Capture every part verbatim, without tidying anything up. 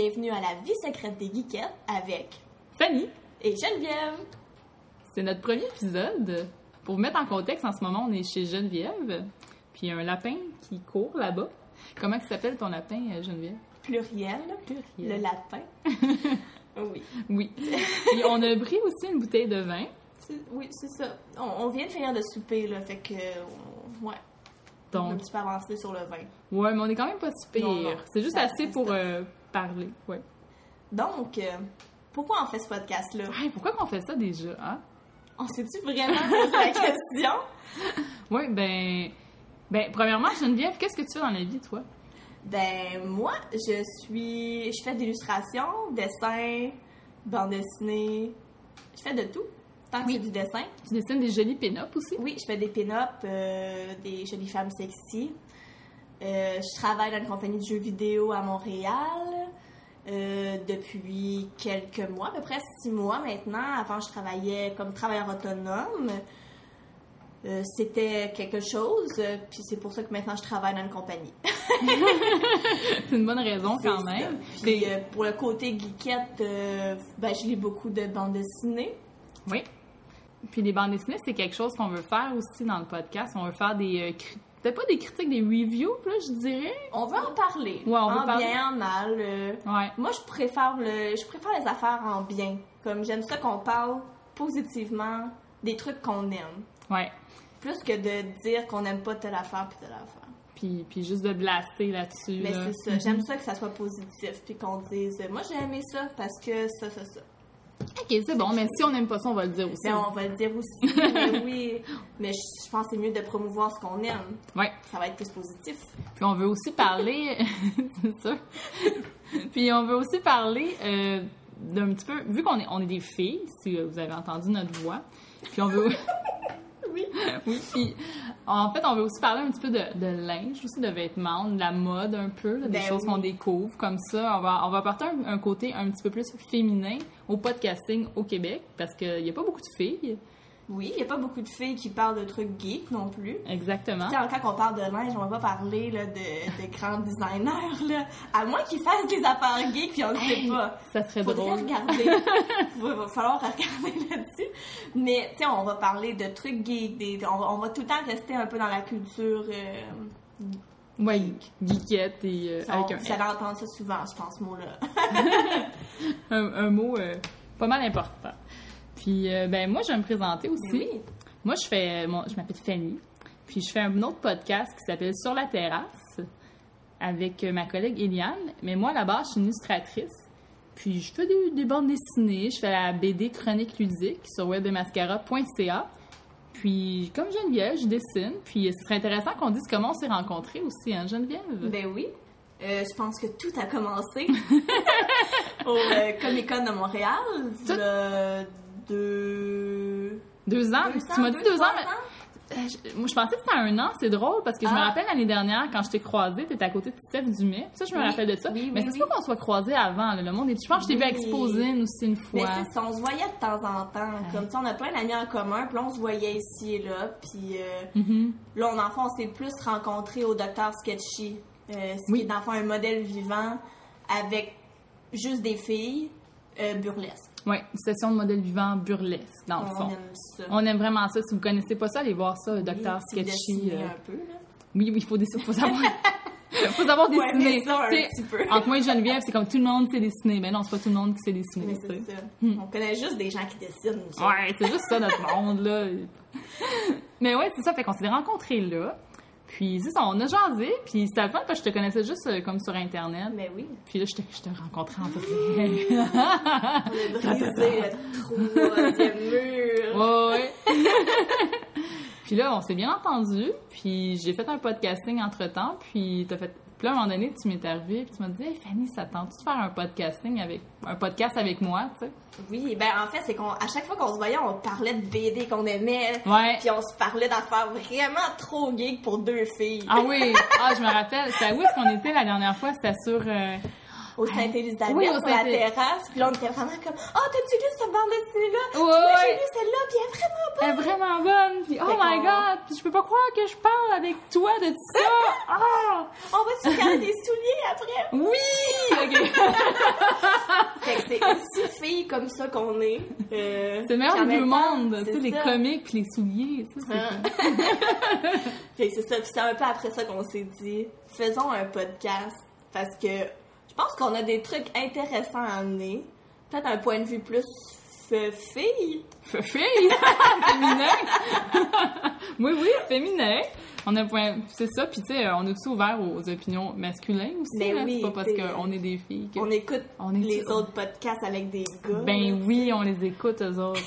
bienvenue à la vie secrète des geekettes avec Fanny et Geneviève. C'est notre premier épisode. Pour vous mettre en contexte, en ce moment, on est chez Geneviève, puis il y a un lapin qui court là-bas. Comment il s'appelle ton lapin, Geneviève? Pluriel, Pluriel. Le lapin. Oui. Oui. Et on a pris aussi une bouteille de vin. C'est, oui, c'est ça. On, on vient de finir de souper, là, fait que... On, ouais. Donc, on a un petit peu avancé sur le vin. Ouais, mais on est quand même pas si pire. Non, non. C'est juste Ça, assez c'est pour ça. euh, parler. Ouais. Donc, euh, pourquoi on fait ce podcast-là? Hey, pourquoi qu'on fait ça déjà, hein? On s'est-tu vraiment posé la question? Oui, ben... Ben, premièrement, Geneviève, qu'est-ce que tu fais dans la vie, toi? Ben, moi, je suis... Je fais de l'illustration, dessin, bande dessinée. Je fais de tout, tant que Oui. c'est du dessin. Tu dessines des jolis pin-ups aussi? Oui, je fais des pin-ups, euh, des jolies femmes sexy. Euh, je travaille dans une compagnie de jeux vidéo à Montréal euh, depuis quelques mois, à peu près six mois maintenant. Avant, je travaillais comme travailleur autonome. Euh, c'était quelque chose, euh, puis c'est pour ça que maintenant je travaille dans une compagnie. C'est une bonne raison quand C'est même. ça. Puis euh, pour le côté geekette, euh, ben, je lis beaucoup de bandes dessinées. Oui. Puis les bandes dessinées, c'est quelque chose qu'on veut faire aussi dans le podcast. On veut faire des... Euh, cri- peut-être pas des critiques, des reviews, là, je dirais. On veut en parler. Ouais, on veut en parler. bien, en mal. euh, Ouais. Moi, je préfère le, je préfère les affaires en bien. Comme j'aime ça qu'on parle positivement des trucs qu'on aime. Ouais. Plus que de dire qu'on n'aime pas telle affaire puis telle affaire. Puis, puis juste de blaster là-dessus. Mais là. c'est ça. J'aime ça que ça soit positif. Puis qu'on dise, moi, j'ai aimé ça parce que ça, ça, ça. OK, c'est bon. Mais si on n'aime pas ça, on va le dire aussi. Mais on va le dire aussi. Mais oui. Mais je, je pense que c'est mieux de promouvoir ce qu'on aime. Ouais. Ça va être plus positif. Puis on veut aussi parler... c'est sûr. Puis on veut aussi parler euh, d'un petit peu... Vu qu'on est, on est des filles, si vous avez entendu notre voix, puis on veut... Oui. Oui, puis en fait, on veut aussi parler un petit peu de, de linge, aussi de vêtements, de la mode un peu, là, des Ben choses oui. qu'on découvre comme ça. On va, on va apporter un, un côté un petit peu plus féminin au podcasting au Québec, parce qu'il n'y a pas beaucoup de filles. Oui, il n'y a pas beaucoup de filles qui parlent de trucs geeks non plus. Exactement. Tu sais, quand on parle de linge, on va pas parler là, de, de grands designers, là. À moins qu'ils fassent des affaires geeks, puis on ne Hey, sait pas. Ça serait Faudrait drôle. regarder. Il va, va falloir regarder là-dessus. Mais, tu sais, on va parler de trucs geeks. Des, on, va, on va tout le temps rester un peu dans la culture. Euh, Ouais, geekette et euh, on, avec un, vous allez entendre ça souvent, je pense, ce mot-là. un, un mot euh, pas mal important. Puis, euh, ben moi, je vais me présenter aussi. Mais oui. Moi, je fais, mon, je m'appelle Fanny, puis je fais un autre podcast qui s'appelle Sur la terrasse avec ma collègue Eliane. Mais moi, là-bas, je suis une illustratrice. Puis, je fais des, des bandes dessinées. Je fais la B D Chronique ludique sur web de mascara point c a. Puis, comme Geneviève, je dessine. Puis, ce serait intéressant qu'on dise comment on s'est rencontrés aussi, hein, Geneviève? Ben oui. Euh, je pense que tout a commencé au euh, Comic-Con de Montréal. Tout- Le deux... Deux ans? deux tu m'as dit deux, trois ans, mais... Euh, je, moi, je pensais que c'était un an. C'est drôle parce que je me Ah. rappelle l'année dernière, quand je t'ai croisée, t'étais à côté de Steph Dumais. Ça, je me Oui. rappelle de ça. Oui, mais oui, c'est oui. pas qu'on soit croisés avant. Là. Le monde est... Je pense que je t'ai vu à Oui. Exposine aussi une Mais fois. c'est ça, on se voyait de temps en temps. Comme ça, on a plein d'amis en commun, puis là, on se voyait ici et là. Puis euh, Mhm. là, on, en fait, on s'est plus rencontrés au Docteur Sketchy. Euh, ce Oui. qui est, dans le fond, un modèle vivant avec juste des filles euh, burlesques. Oui, une session de modèle vivant burlesque, dans le On fond. aime ça. On aime vraiment ça. Si vous connaissez pas ça, allez voir ça, Docteur Oui, puis Sketchy. dessiner euh, un peu, là. Oui, oui, il faut, dessiner, faut savoir... faut savoir Ouais, dessiner. mais ça, un Tu sais, petit peu. entre moi et Geneviève, c'est comme tout le monde sait dessiner. Mais non, c'est pas tout le monde qui sait dessiner. Mais tu sais. c'est ça. Hmm. On connaît juste des gens qui dessinent. nous autres. Ouais, c'est juste ça, notre monde, là. Mais ouais, c'est ça. Fait qu'on s'est rencontrés là. Puis, c'est ça, on a jasé. Puis, c'était le fun parce que je te connaissais juste euh, comme sur Internet. Mais oui. Puis là, je te, je te rencontrais en vrai. On a brisé le troisième mur. Ouais, ouais. Puis là, on s'est bien entendu. Puis, j'ai fait un podcasting entre-temps. Puis, t'as fait... Puis là, à un moment donné, tu m'es arrivée. Puis, tu m'as dit, hey, Fanny, ça tente-tu de faire un podcasting avec... Un podcast avec moi, tu sais? Oui, ben en fait, c'est qu'à chaque fois qu'on se voyait, on parlait de B D qu'on aimait. Ouais. Puis on se parlait d'affaires vraiment trop geek pour deux filles. Ah oui! Ah, je me rappelle. C'était où est-ce qu'on était la dernière fois? C'était sur... euh, Au Sainte-Élisabeth, Oui, au sur la Sainte- terrasse. Puis là, on était vraiment comme, oh, t'as-tu lu cette bande dessinée-là? Ouais, Moi, j'ai ouais. lu celle-là, puis elle est vraiment bonne. Elle est vraiment bonne. Puis, oh Fait my qu'on- God! Puis, je peux pas croire que je parle avec toi de ça. Ah! On va-tu regarder des souliers après? Oui! OK. Fait que c'est aussi filles comme ça qu'on est. Euh, c'est le meilleur des deux mondes, tu sais, les ça. comiques puis les souliers, tu sais. Ah. Fait que c'est ça. Puis c'est un peu après ça qu'on s'est dit, faisons un podcast. Parce que je pense qu'on a des trucs intéressants à amener. Peut-être un point de vue plus f- fille. F- fille? Féminin? Oui, oui, féminin. On a point... C'est ça, puis tu sais, on est aussi ouvert aux opinions masculines aussi. Mais là. oui, c'est pas parce qu'on est des filles que... On écoute on est les ça. autres podcasts avec des gars. Ben là, oui, on les écoute, eux autres.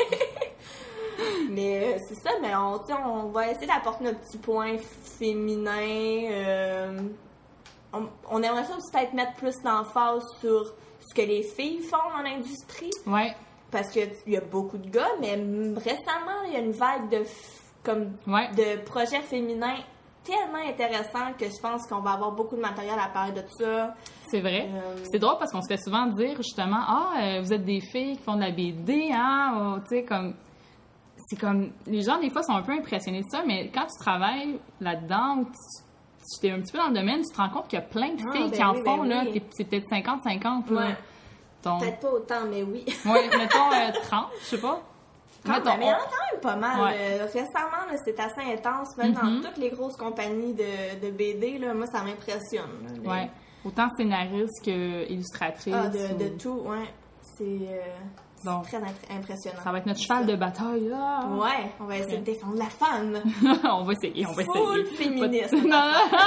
Mais euh, c'est ça, mais on, on va essayer d'apporter notre petit point féminin. Euh, on, on aimerait ça aussi peut-être mettre plus d'emphase sur ce que les filles font dans l'industrie. Ouais. Parce qu'il y a beaucoup de gars, mais récemment, il y a une vague de, comme, ouais. de projets féminins tellement intéressants que je pense qu'on va avoir beaucoup de matériel à parler de ça. C'est vrai. Euh... C'est drôle parce qu'on se fait souvent dire justement « Ah, euh, vous êtes des filles qui font de la B D, hein? Oh, » Tu sais, comme... C'est comme... Les gens, des fois, sont un peu impressionnés de ça, mais quand tu travailles là-dedans ou tu, tu es un petit peu dans le domaine, tu te rends compte qu'il y a plein de filles ah, ben qui en oui, font, ben là. oui. C'est peut-être cinquante cinquante, là. Ouais. Donc... Peut-être pas autant, mais oui. Oui, mettons euh, trente, je sais pas. Quand mettons, même, mais il y en a quand même pas mal. Ouais. Euh, récemment, là, c'est assez intense. Même Mm-hmm. dans toutes les grosses compagnies de, de B D, là, moi, ça m'impressionne. Là, mais... Ouais. Autant scénariste que illustratrice. Ah, de, ou... de tout, ouais. C'est euh, bon. très imp- impressionnant. Ça va être notre cheval de bataille, là. Ouais, on va essayer ouais. de défendre la femme. on va essayer, on va Full essayer. féministe. non, non.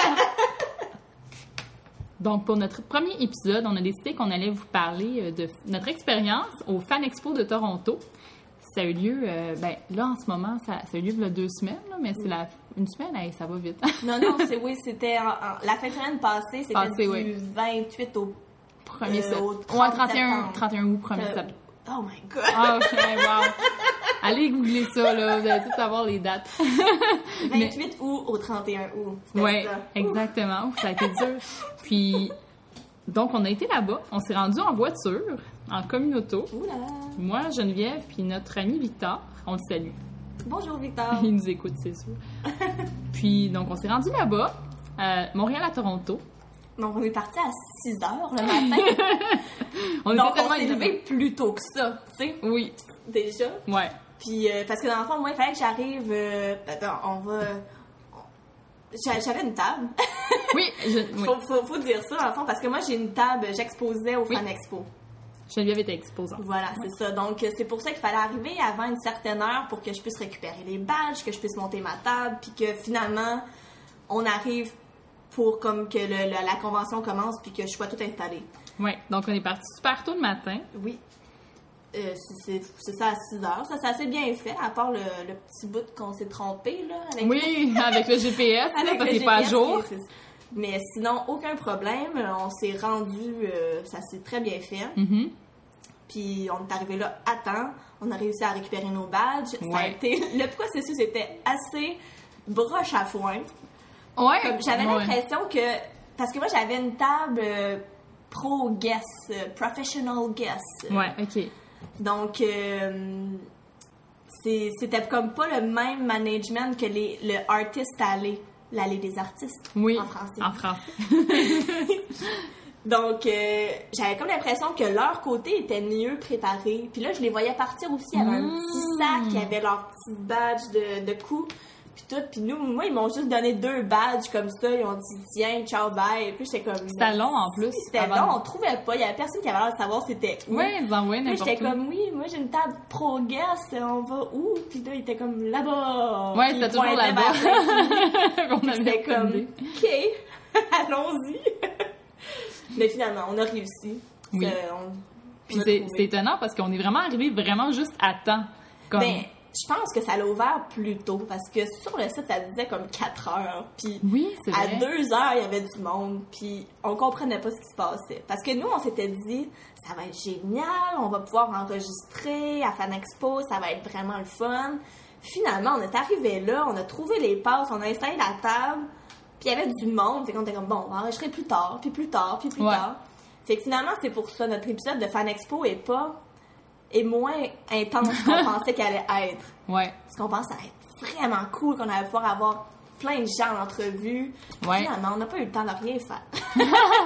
Donc, pour notre premier épisode, on a décidé qu'on allait vous parler de notre expérience au Fan Expo de Toronto. Ça a eu lieu, euh, ben là, en ce moment, ça, ça a eu lieu il y a deux semaines, là, mais c'est la, une semaine, hey, ça va vite. non, non, c'est oui, c'était en, en, la fin de semaine passée, c'était Passé, du oui. vingt-huit au premier euh, septembre. au trente Ouais, trente et un, septembre. trente et un août, premier Euh, septembre. Oh my god! Ah, ok, wow. Allez googler ça, là, vous allez tous savoir les dates. vingt-huit août au trente et un août. Oui, exactement. Ouf, ça a été dur. Puis, donc, on a été là-bas. On s'est rendu en voiture, en communauto. Ouh là là. Moi, Geneviève, puis notre ami Victor. On le salue. Bonjour Victor. Il nous écoute, c'est sûr. Puis, donc, on s'est rendu là-bas, à Montréal à Toronto. Donc, on est parti à six heures le matin. on Donc, était on s'est tellement levé plus tôt que ça, tu sais, Oui, déjà. ouais. Puis, euh, parce que dans le fond, moi, il fallait que j'arrive... Euh, attends, on va... J'a- J'avais une table. Oui, je, oui. faut, faut, faut dire ça, dans le fond, parce que moi, j'ai une table, j'exposais au Oui. Fan Expo. Geneviève était exposante. Voilà, c'est ça. Donc, euh, c'est pour ça qu'il fallait arriver avant une certaine heure pour que je puisse récupérer les badges, que je puisse monter ma table, puis que finalement, on arrive pour comme que le, le- la convention commence, puis que je sois tout installée. Oui, donc on est parti super tôt le matin. Oui. Euh, c'est c'est- c'est ça à six heures. Ça, c'est assez bien fait, à part le, le petit bout qu'on s'est trompé, là. Avec Oui, avec le G P S, là, avec parce le qu'il n'est pas à G P S, jour. c'est- c'est- Mais sinon, aucun problème. On s'est rendu, euh, ça s'est très bien fait. Mhm. Puis on est arrivé là à temps. On a réussi à récupérer nos badges. Ça a Ouais. été, le processus était assez broche à foin. Ouais. Comme j'avais ouais. l'impression que... Parce que moi, j'avais une table euh, pro guest, euh, professional guest. Ouais, OK. Donc, euh, c'est- c'était comme pas le même management que les, le artist alley, l'allée des artistes Oui, en français. en français. Donc, euh, j'avais comme l'impression que leur côté était mieux préparé. Puis là, je les voyais partir aussi. Il y avait un Mmh. petit sac, il y avait leur petit badge de, de coup, puis tout. Puis nous, moi, ils m'ont juste donné deux badges comme ça. Ils ont dit, tiens, ciao, bye. Puis j'étais comme... C'était long en plus. C'était avant- long, on trouvait pas. Il y avait personne qui avait l'air de savoir c'était où. Oui, ils envoyaient Puis n'importe j'étais où. comme, oui, moi j'ai une table pro guest, on va où? Puis là, il était comme, là-bas. Ouais, Puis c'était il toujours pointait là-bas. vers On Puis avait c'était aucune comme, idée. OK, allons-y. Mais finalement, on a réussi. Oui. Ça, on- Puis on a c'est trouvé. c'est étonnant parce qu'on est vraiment arrivé vraiment juste à temps. Comme... Ben, je pense que ça l'a ouvert plus tôt parce que sur le site, ça disait comme quatre heures. Puis oui, c'est à vrai. deux heures, il y avait du monde. Puis on comprenait pas ce qui se passait. Parce que nous, on s'était dit, ça va être génial, on va pouvoir enregistrer à Fan Expo, ça va être vraiment le fun. Finalement, on est arrivé là, on a trouvé les passes, on a installé la table. Puis il y avait du monde. Fait qu'on était comme, bon, on va enregistrer plus tard, puis plus tard, puis plus Ouais. tard. Fait que finalement, c'est pour ça, notre épisode de Fan Expo est pas... est moins intense qu'on pensait qu'elle allait être. Ouais. Parce qu'on pense que ça allait être vraiment cool, qu'on allait pouvoir avoir plein de gens en entrevue. Ouais. Finalement, on n'a pas eu le temps de rien faire.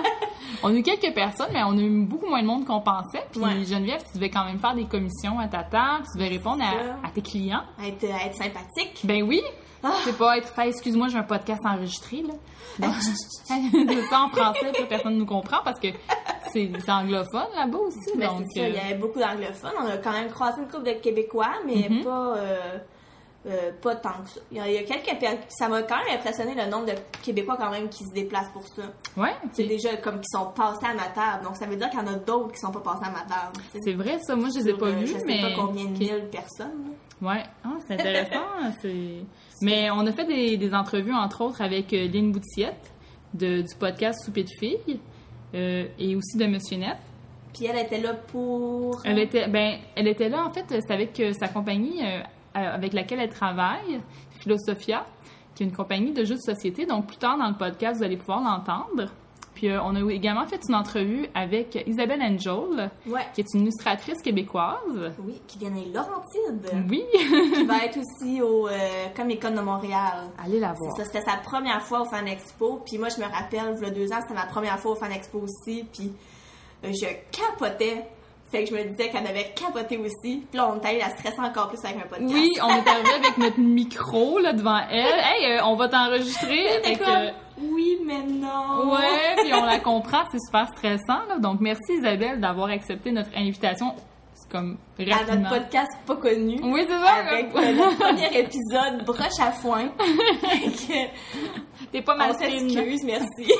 On a eu quelques personnes, mais on a eu beaucoup moins de monde qu'on pensait. Puis Ouais. Geneviève, tu devais quand même faire des commissions à ta table, tu devais répondre ça. à, à tes clients. Être, être sympathique. Ben oui! Ah. C'est pas être fait, excuse-moi, j'ai un podcast enregistré, là. Donc, c'est ça en français, puis personne ne nous comprend parce que c'est, c'est anglophone là-bas aussi. Ben, donc, c'est ça, euh, il y avait beaucoup d'anglophones. On a quand même croisé une couple de Québécois, mais Mhm. pas, euh, euh, pas tant que ça. Il y a, il y a quelques... per- Ça m'a quand même impressionné le nombre de Québécois quand même qui se déplacent pour ça. ouais, C'est c'est, déjà comme qui sont passés à ma table. Donc ça veut dire qu'il y en a d'autres qui sont pas passés à ma table. tu sais. c'est vrai, ça. Moi, je les ai Sur, pas euh, vus, Je sais mais... pas combien de Ok. mille personnes. là. Ouais, ah, c'est intéressant. c'est... Mais on a fait des, des entrevues, entre autres, avec euh, Lynn Boutillette de, du podcast Souper de filles euh, et aussi de Monsieur Net. Puis elle était là pour... Elle était, ben, elle était là, en fait, c'est avec euh, sa compagnie euh, avec laquelle elle travaille, Philosophia, qui est une compagnie de jeux de société. Donc, plus tard dans le podcast, vous allez pouvoir l'entendre. Puis, euh, on a également fait une entrevue avec Isabelle Angel, Ouais. qui est une illustratrice québécoise. Oui, qui vient des Laurentides. Oui! Qui va être aussi au euh, Comic-Con de Montréal. Allez la voir. C'est ça, c'était sa première fois au Fan Expo. Puis moi, je me rappelle, il y a deux ans, c'était ma première fois au Fan Expo aussi. Puis euh, je capotais. Fait que je me disais qu'elle avait capoté aussi. Puis là, on est allé la stresser encore plus avec un podcast. Oui, on est arrivé avec notre micro là, devant elle. Hey, euh, on va t'enregistrer. C'était Fait que, comme, oui, mais non. ouais, puis on la comprend, c'est super stressant. Là. Donc, merci Isabelle d'avoir accepté notre invitation. C'est comme À rapidement. notre podcast pas connu. Oui, c'est ça. Avec comme- euh, le premier épisode, broche à foin. Fait que, T'es pas mal on fine. s'excuse, merci.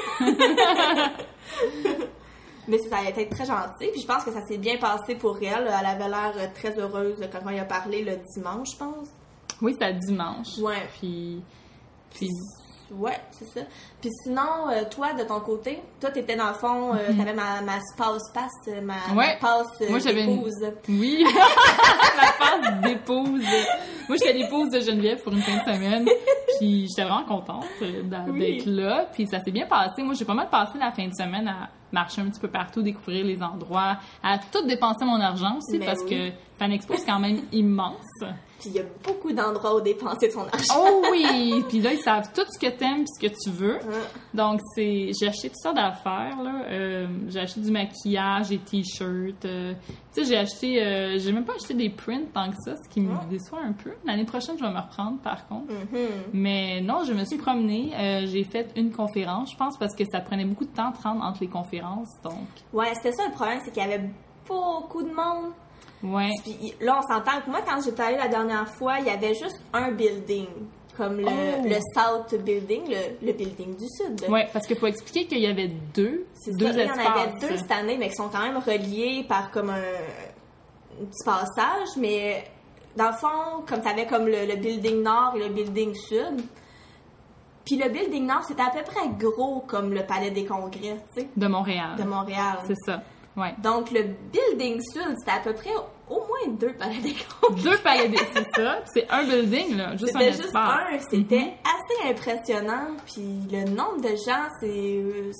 Mais ça a été très gentil, puis je pense que ça s'est bien passé pour elle. Elle avait l'air euh, très heureuse quand on y a parlé le dimanche, je pense. Oui, c'est à dimanche. Ouais. Puis, puis Ouais, c'est ça. Puis sinon, euh, toi, de ton côté, toi, t'étais dans le fond, euh, t'avais ma, ma passe passe, ma, ma Ouais. passe euh, Moi, j'avais une- d'épouse. oui, ma passe d'épouse. Moi, j'étais l'épouse de Geneviève pour une fin de semaine. Puis j'étais vraiment contente euh, d'a- Oui. d'être là. Puis ça s'est bien passé. Moi, j'ai pas mal passé la fin de semaine à marcher un petit peu partout, découvrir les endroits, à tout dépenser mon argent aussi Mais parce oui. que Fan Expo, c'est quand même immense. Puis il y a beaucoup d'endroits où dépenser son argent. Oh oui! Puis là, ils savent tout ce que t'aimes puis ce que tu veux. Hein. Donc, c'est j'ai acheté toutes sortes d'affaires, là. Euh, j'ai acheté du maquillage, des t-shirts. euh, tu sais, j'ai acheté... euh, j'ai même pas acheté des prints tant que ça, ce qui me Ouais. déçoit un peu. L'année prochaine, je vais me reprendre, par contre. Mhm. Mais non, je me suis promenée. euh, j'ai fait une conférence, je pense, parce que ça prenait beaucoup de temps de rendre entre les conférences. Donc, Ouais, c'était ça le problème, c'est qu'il y avait beaucoup de monde. ouais. Puis là, on s'entend que moi, quand j'étais allée la dernière fois, il y avait juste un building. Comme le, Oh. le South Building, le, le building du Sud. Ouais, parce qu'il faut expliquer qu'il y avait deux, C'est deux ça, il y en espaces. avait deux cette année, mais qui sont quand même reliés par comme un, un petit passage. Mais dans le fond, comme tu avais comme le, le building nord et le building sud. Puis le building nord, c'était à peu près gros comme le palais des congrès, tu sais, De Montréal. de Montréal. C'est ça. Ouais. Donc le building sud, c'était à peu près au moins deux palais des congrès. Deux palais, des- c'est ça. Puis c'est un building, là. Juste un C'était juste espace. un, c'était Mhm. assez impressionnant. Puis le nombre de gens, c'est... euh,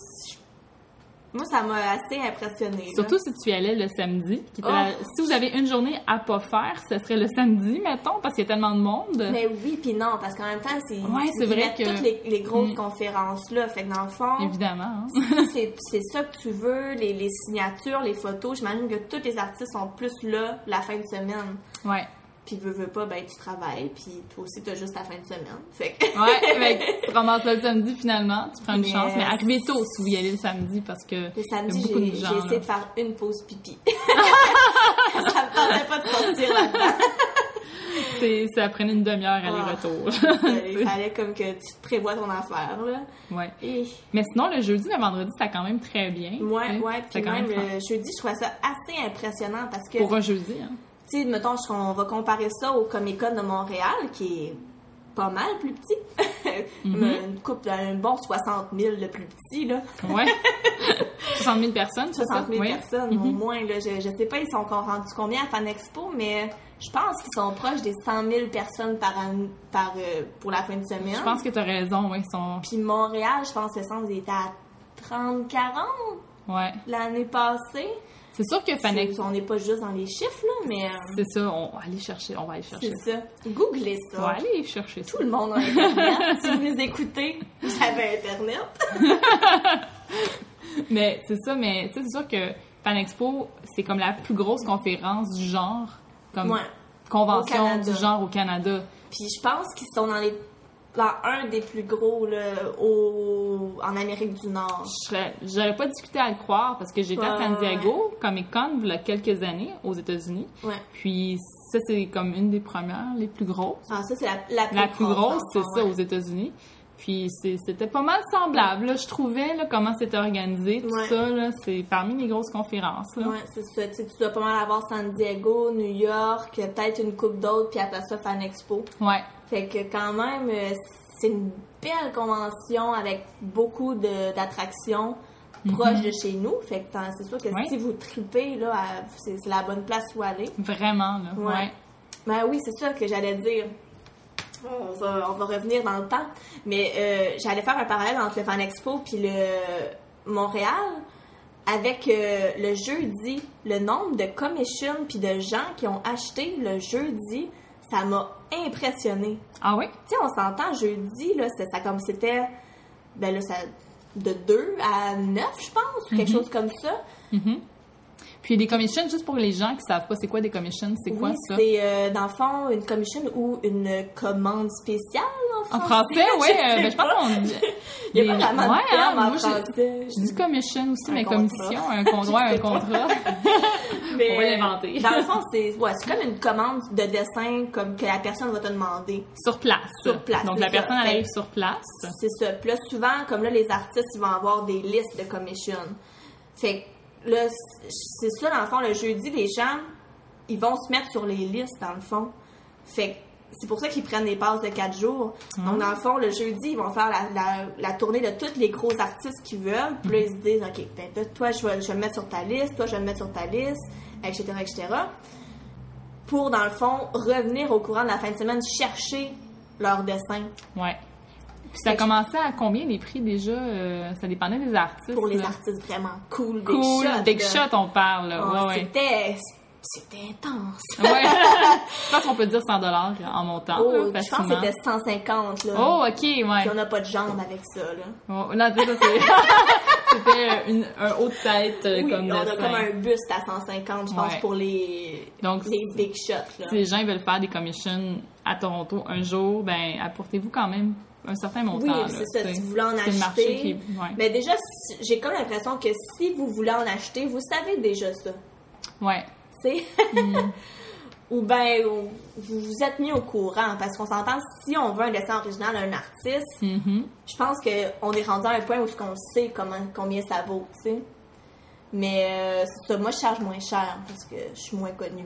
Moi, ça m'a assez impressionné. là. Surtout si tu y allais le samedi. Qui était Oh. la- Si vous avez une journée à pas faire, ce serait le samedi, mettons, parce qu'il y a tellement de monde. Mais oui, puis non, parce qu'en même temps, c'est Ouais, c'est ils vrai mettent que- toutes les, les grosses Mm. conférences-là. Fait que dans le fond, Évidemment. hein. c'est c'est ça que tu veux, les, les signatures, les photos. J'imagine que tous les artistes sont plus là la fin de semaine. Ouais. Puis veux, veux pas, ben tu travailles, puis toi aussi, t'as juste la fin de semaine. Fait que... Ouais, mais tu te ramasses le samedi finalement, tu prends une Mais, chance, mais euh, arrivez tôt si vous y allez le samedi parce que Le il y a samedi, beaucoup j'ai de j'ai gens. essayé là. de faire une pause pipi. Ça me tentait pas de sortir là-dedans. C'est- Ça prenait une demi-heure Ah. aller-retour. Il fallait comme que tu te prévois ton affaire, là. Ouais. Et... Mais sinon, le jeudi et le vendredi, ça quand même très bien. Ouais, tu sais. ouais, C'est puis quand même même le jeudi, je trouvais ça assez impressionnant parce que, pour un jeudi. Hein. tu sais, mettons, je- on va comparer ça au Comic-Con de Montréal, qui est pas mal plus petit. Mhm. Une coupe d'un bon soixante mille de plus petit, là. Ouais. soixante mille personnes, c'est ça? soixante mille Oui. personnes, au Mhm. moins, là. Je, je sais pas, ils sont rendus combien à Fan Expo, mais je pense qu'ils sont proches des cent mille personnes par an, par, euh, pour la fin de semaine. Je pense que tu as raison, oui, ils sont... Puis Montréal, je pense que le centre était à trente quarante Ouais. l'année passée. C'est sûr que Fan Expo, On n'est pas juste dans les chiffres, là, mais euh, c'est ça, on va aller chercher, on va aller chercher c'est ça. Googlez On ça. va aller chercher ça. Tout le monde a Internet. Si vous les écoutez, vous avez Internet. Mais c'est ça, mais tu sais, c'est sûr que Fan Expo, c'est comme la plus grosse conférence du genre, comme Ouais. convention du genre au Canada. Puis je pense qu'ils sont dans les dans un des plus gros là, au, en Amérique du Nord. Je serais- J'aurais pas discuté à le croire parce que j'étais à Ouais, San ouais, Diego, Comic Con, il y a quelques années, aux États-Unis. Ouais. Puis ça, c'est comme une des premières, les plus grosses. Ah, ça, c'est la, la plus, La plus grosse, grosse, c'est dans le ça, fond, aux États-Unis. Puis c'est- c'était pas mal semblable, là, je trouvais, là, comment c'était organisé, tout Ouais. ça, là, c'est parmi les grosses conférences, là. Ouais, c'est ça. Tu sais, tu dois pas mal avoir San Diego, New York, peut-être une coupe d'autres, puis après ça, Fan Expo. Ouais. Fait que quand même, euh, c'est une belle convention avec beaucoup de- d'attractions proches de chez nous. Fait que t'en- c'est sûr que Ouais. si vous tripez, là, à- c'est c'est la bonne place où aller. Vraiment, là, Ouais. ouais. Ben oui, c'est ça que j'allais dire. On va, on va revenir dans le temps. Mais euh, j'allais faire un parallèle entre le Fan Expo puis le Montréal. Avec euh, le jeudi, le nombre de commissions puis de gens qui ont acheté le jeudi, ça m'a impressionné. Ah oui? Tu sais, on s'entend jeudi, là, c'est ça comme c'était, ben là, ça, de deux à neuf, je pense, ou quelque Mhm. chose comme ça. Mhm. Puis des commissions, juste pour les gens qui savent pas c'est quoi des commissions, c'est quoi Oui, ça? c'est euh, dans le fond une commission ou une commande spéciale en En français. français, oui, Je euh, sais ben, je pense pas. qu'on dit... Il y a pas des- vraiment ouais, de terme hein, en moi, j'ai- français. Je dis commission aussi, Un mais contrat. commission, un contrat, un Je sais pas. contrat. Mais, On va l'inventer. Dans le fond, c'est ouais, c'est comme une commande de dessin comme que la personne va te demander. Sur place. Sur place, Donc c'est la ça. personne elle Fait- arrive sur place. C'est ça. Puis là, souvent, comme là, les artistes, ils vont avoir des listes de commissions. Fait que là, c'est ça, dans le fond, le jeudi, les gens, ils vont se mettre sur les listes, dans le fond. Fait que c'est pour ça qu'ils prennent des passes de quatre jours. Donc, dans le fond, le jeudi, ils vont faire la, la, la tournée de tous les gros artistes qu'ils veulent. Puis là, ils se disent, OK, ben, là, toi, je vais, je vais me mettre sur ta liste, toi, je vais me mettre sur ta liste, et cetera, et cetera. Pour, dans le fond, revenir au courant de la fin de semaine, chercher leur dessin. Ouais. Puis ça Fait que- commençait à combien les prix déjà? euh, ça dépendait des artistes. Pour les là. artistes vraiment cool, Cool, Big Shot. Big là. Shot, on parle. Là. Ah, Ouais, ouais. C'était... C'était intense. Ouais. Je pense qu'on peut dire cent dollars en montant. Oh, là, je pense que facilement. c'était cent cinquante, là. Oh, ok, ouais. Puis on n'a pas de jambes avec ça, là. Oh, non, tu sais, ça, c'est... C'était une, un haut de tête euh, Oui, comme on a dessin. comme un buste à cent cinquante, je pense, Ouais. pour les, Donc, les Big Shots, là. Si les gens ils veulent faire des commissions à Toronto un jour, ben apportez-vous quand même un certain montant. Oui, là, c'est ça, tu sais. si vous voulez en C'est le marché acheter. qui... Ouais. Mais déjà, si- j'ai comme l'impression que si vous voulez en acheter, vous savez déjà ça. Ouais. Tu sais? Mm. Ou bien, vous vous êtes mis au courant, parce qu'on s'entend, si on veut un dessin original d'un artiste, Mhm. je pense qu'on est rendu à un point où on sait comment, combien ça vaut, tu sais. Mais euh, c'est ça, moi, je charge moins cher parce que je suis moins connue.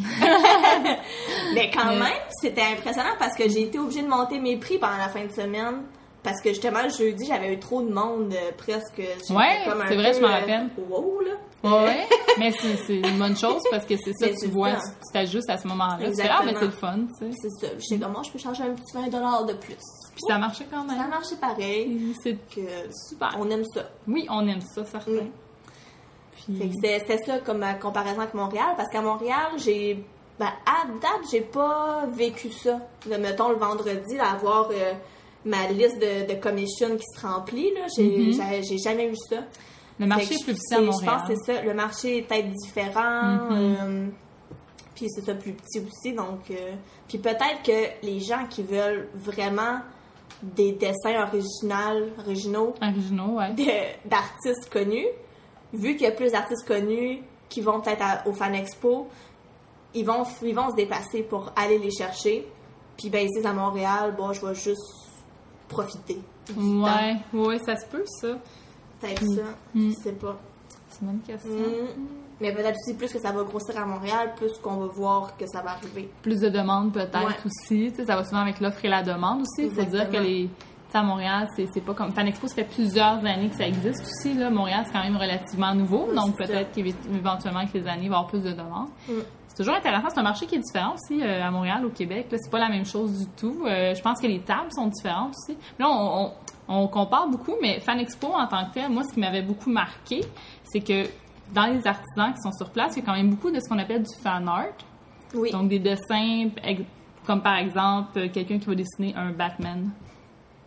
Mais quand Mais- même, c'était impressionnant parce que j'ai été obligée de monter mes prix pendant la fin de semaine. Parce que justement, le jeudi, j'avais eu trop de monde, euh, presque. J'étais Ouais, comme un c'est vrai, peu, je m'en euh, rappelle. wow, là. Ouais, mais c'est c'est une bonne chose parce que c'est ça Mais que c'est tu vois, ça. tu tu t'ajustes à ce moment-là. Tu fais, Exactement. ah, mais c'est le fun, tu sais. C'est ça. J'étais comme, moi, je peux changer un petit vingt dollars de plus. Puis ça marchait quand Ça a même. marché pareil. C'est Que super. on aime ça. Oui, on aime ça, certain. Mm. Puis... Fait que c'était c'était ça comme ma comparaison avec Montréal, parce qu'à Montréal, j'ai. Ben, à date, j'ai pas vécu ça. Le, mettons, le vendredi, là, avoir euh, ma liste de, de commissions qui se remplit, là. J'ai Mhm. j'ai- j'ai jamais eu ça. Le marché Fait que est plus petit c'est- à Je Montréal. pense que c'est ça. Le marché est peut-être différent. Mhm. euh, puis c'est ça, plus petit aussi. Donc, euh, puis peut-être que les gens qui veulent vraiment des dessins originaux, originaux Originaux, ouais. de- d'artistes connus, vu qu'il y a plus d'artistes connus qui vont peut-être à- au Fan Expo, ils vont, ils vont se déplacer pour aller les chercher. Puis ben ici à Montréal, bon, je vais juste profiter du temps. Ouais, ouais, ça se peut, ça. Peut-être ça, Mm. je sais pas. C'est une bonne question. Mm. Mais peut-être aussi plus que ça va grossir à Montréal, plus qu'on va voir que ça va arriver. Plus de demandes peut-être Ouais. aussi. Tu sais, ça va souvent avec l'offre et la demande aussi. Il faut dire Exactement. que les... tu sais, à Montréal, c'est c'est pas comme... Fan Expo, ça fait plusieurs années que ça existe aussi. Là. Montréal, c'est quand même relativement nouveau. Oui, donc c'est peut-être qu'éventuellement, avec les années, il va y avoir plus de demandes. Mm. C'est toujours intéressant. C'est un marché qui est différent aussi euh, à Montréal, au Québec. Là, c'est pas la même chose du tout. Euh, je pense que les tables sont différentes aussi. Là, on, on, on compare beaucoup, mais Fan Expo en tant que tel, moi, ce qui m'avait beaucoup marqué, c'est que dans les artisans qui sont sur place, il y a quand même beaucoup de ce qu'on appelle du fan art. Oui. Donc, des dessins, ex- comme par exemple, euh, quelqu'un qui va dessiner un Batman.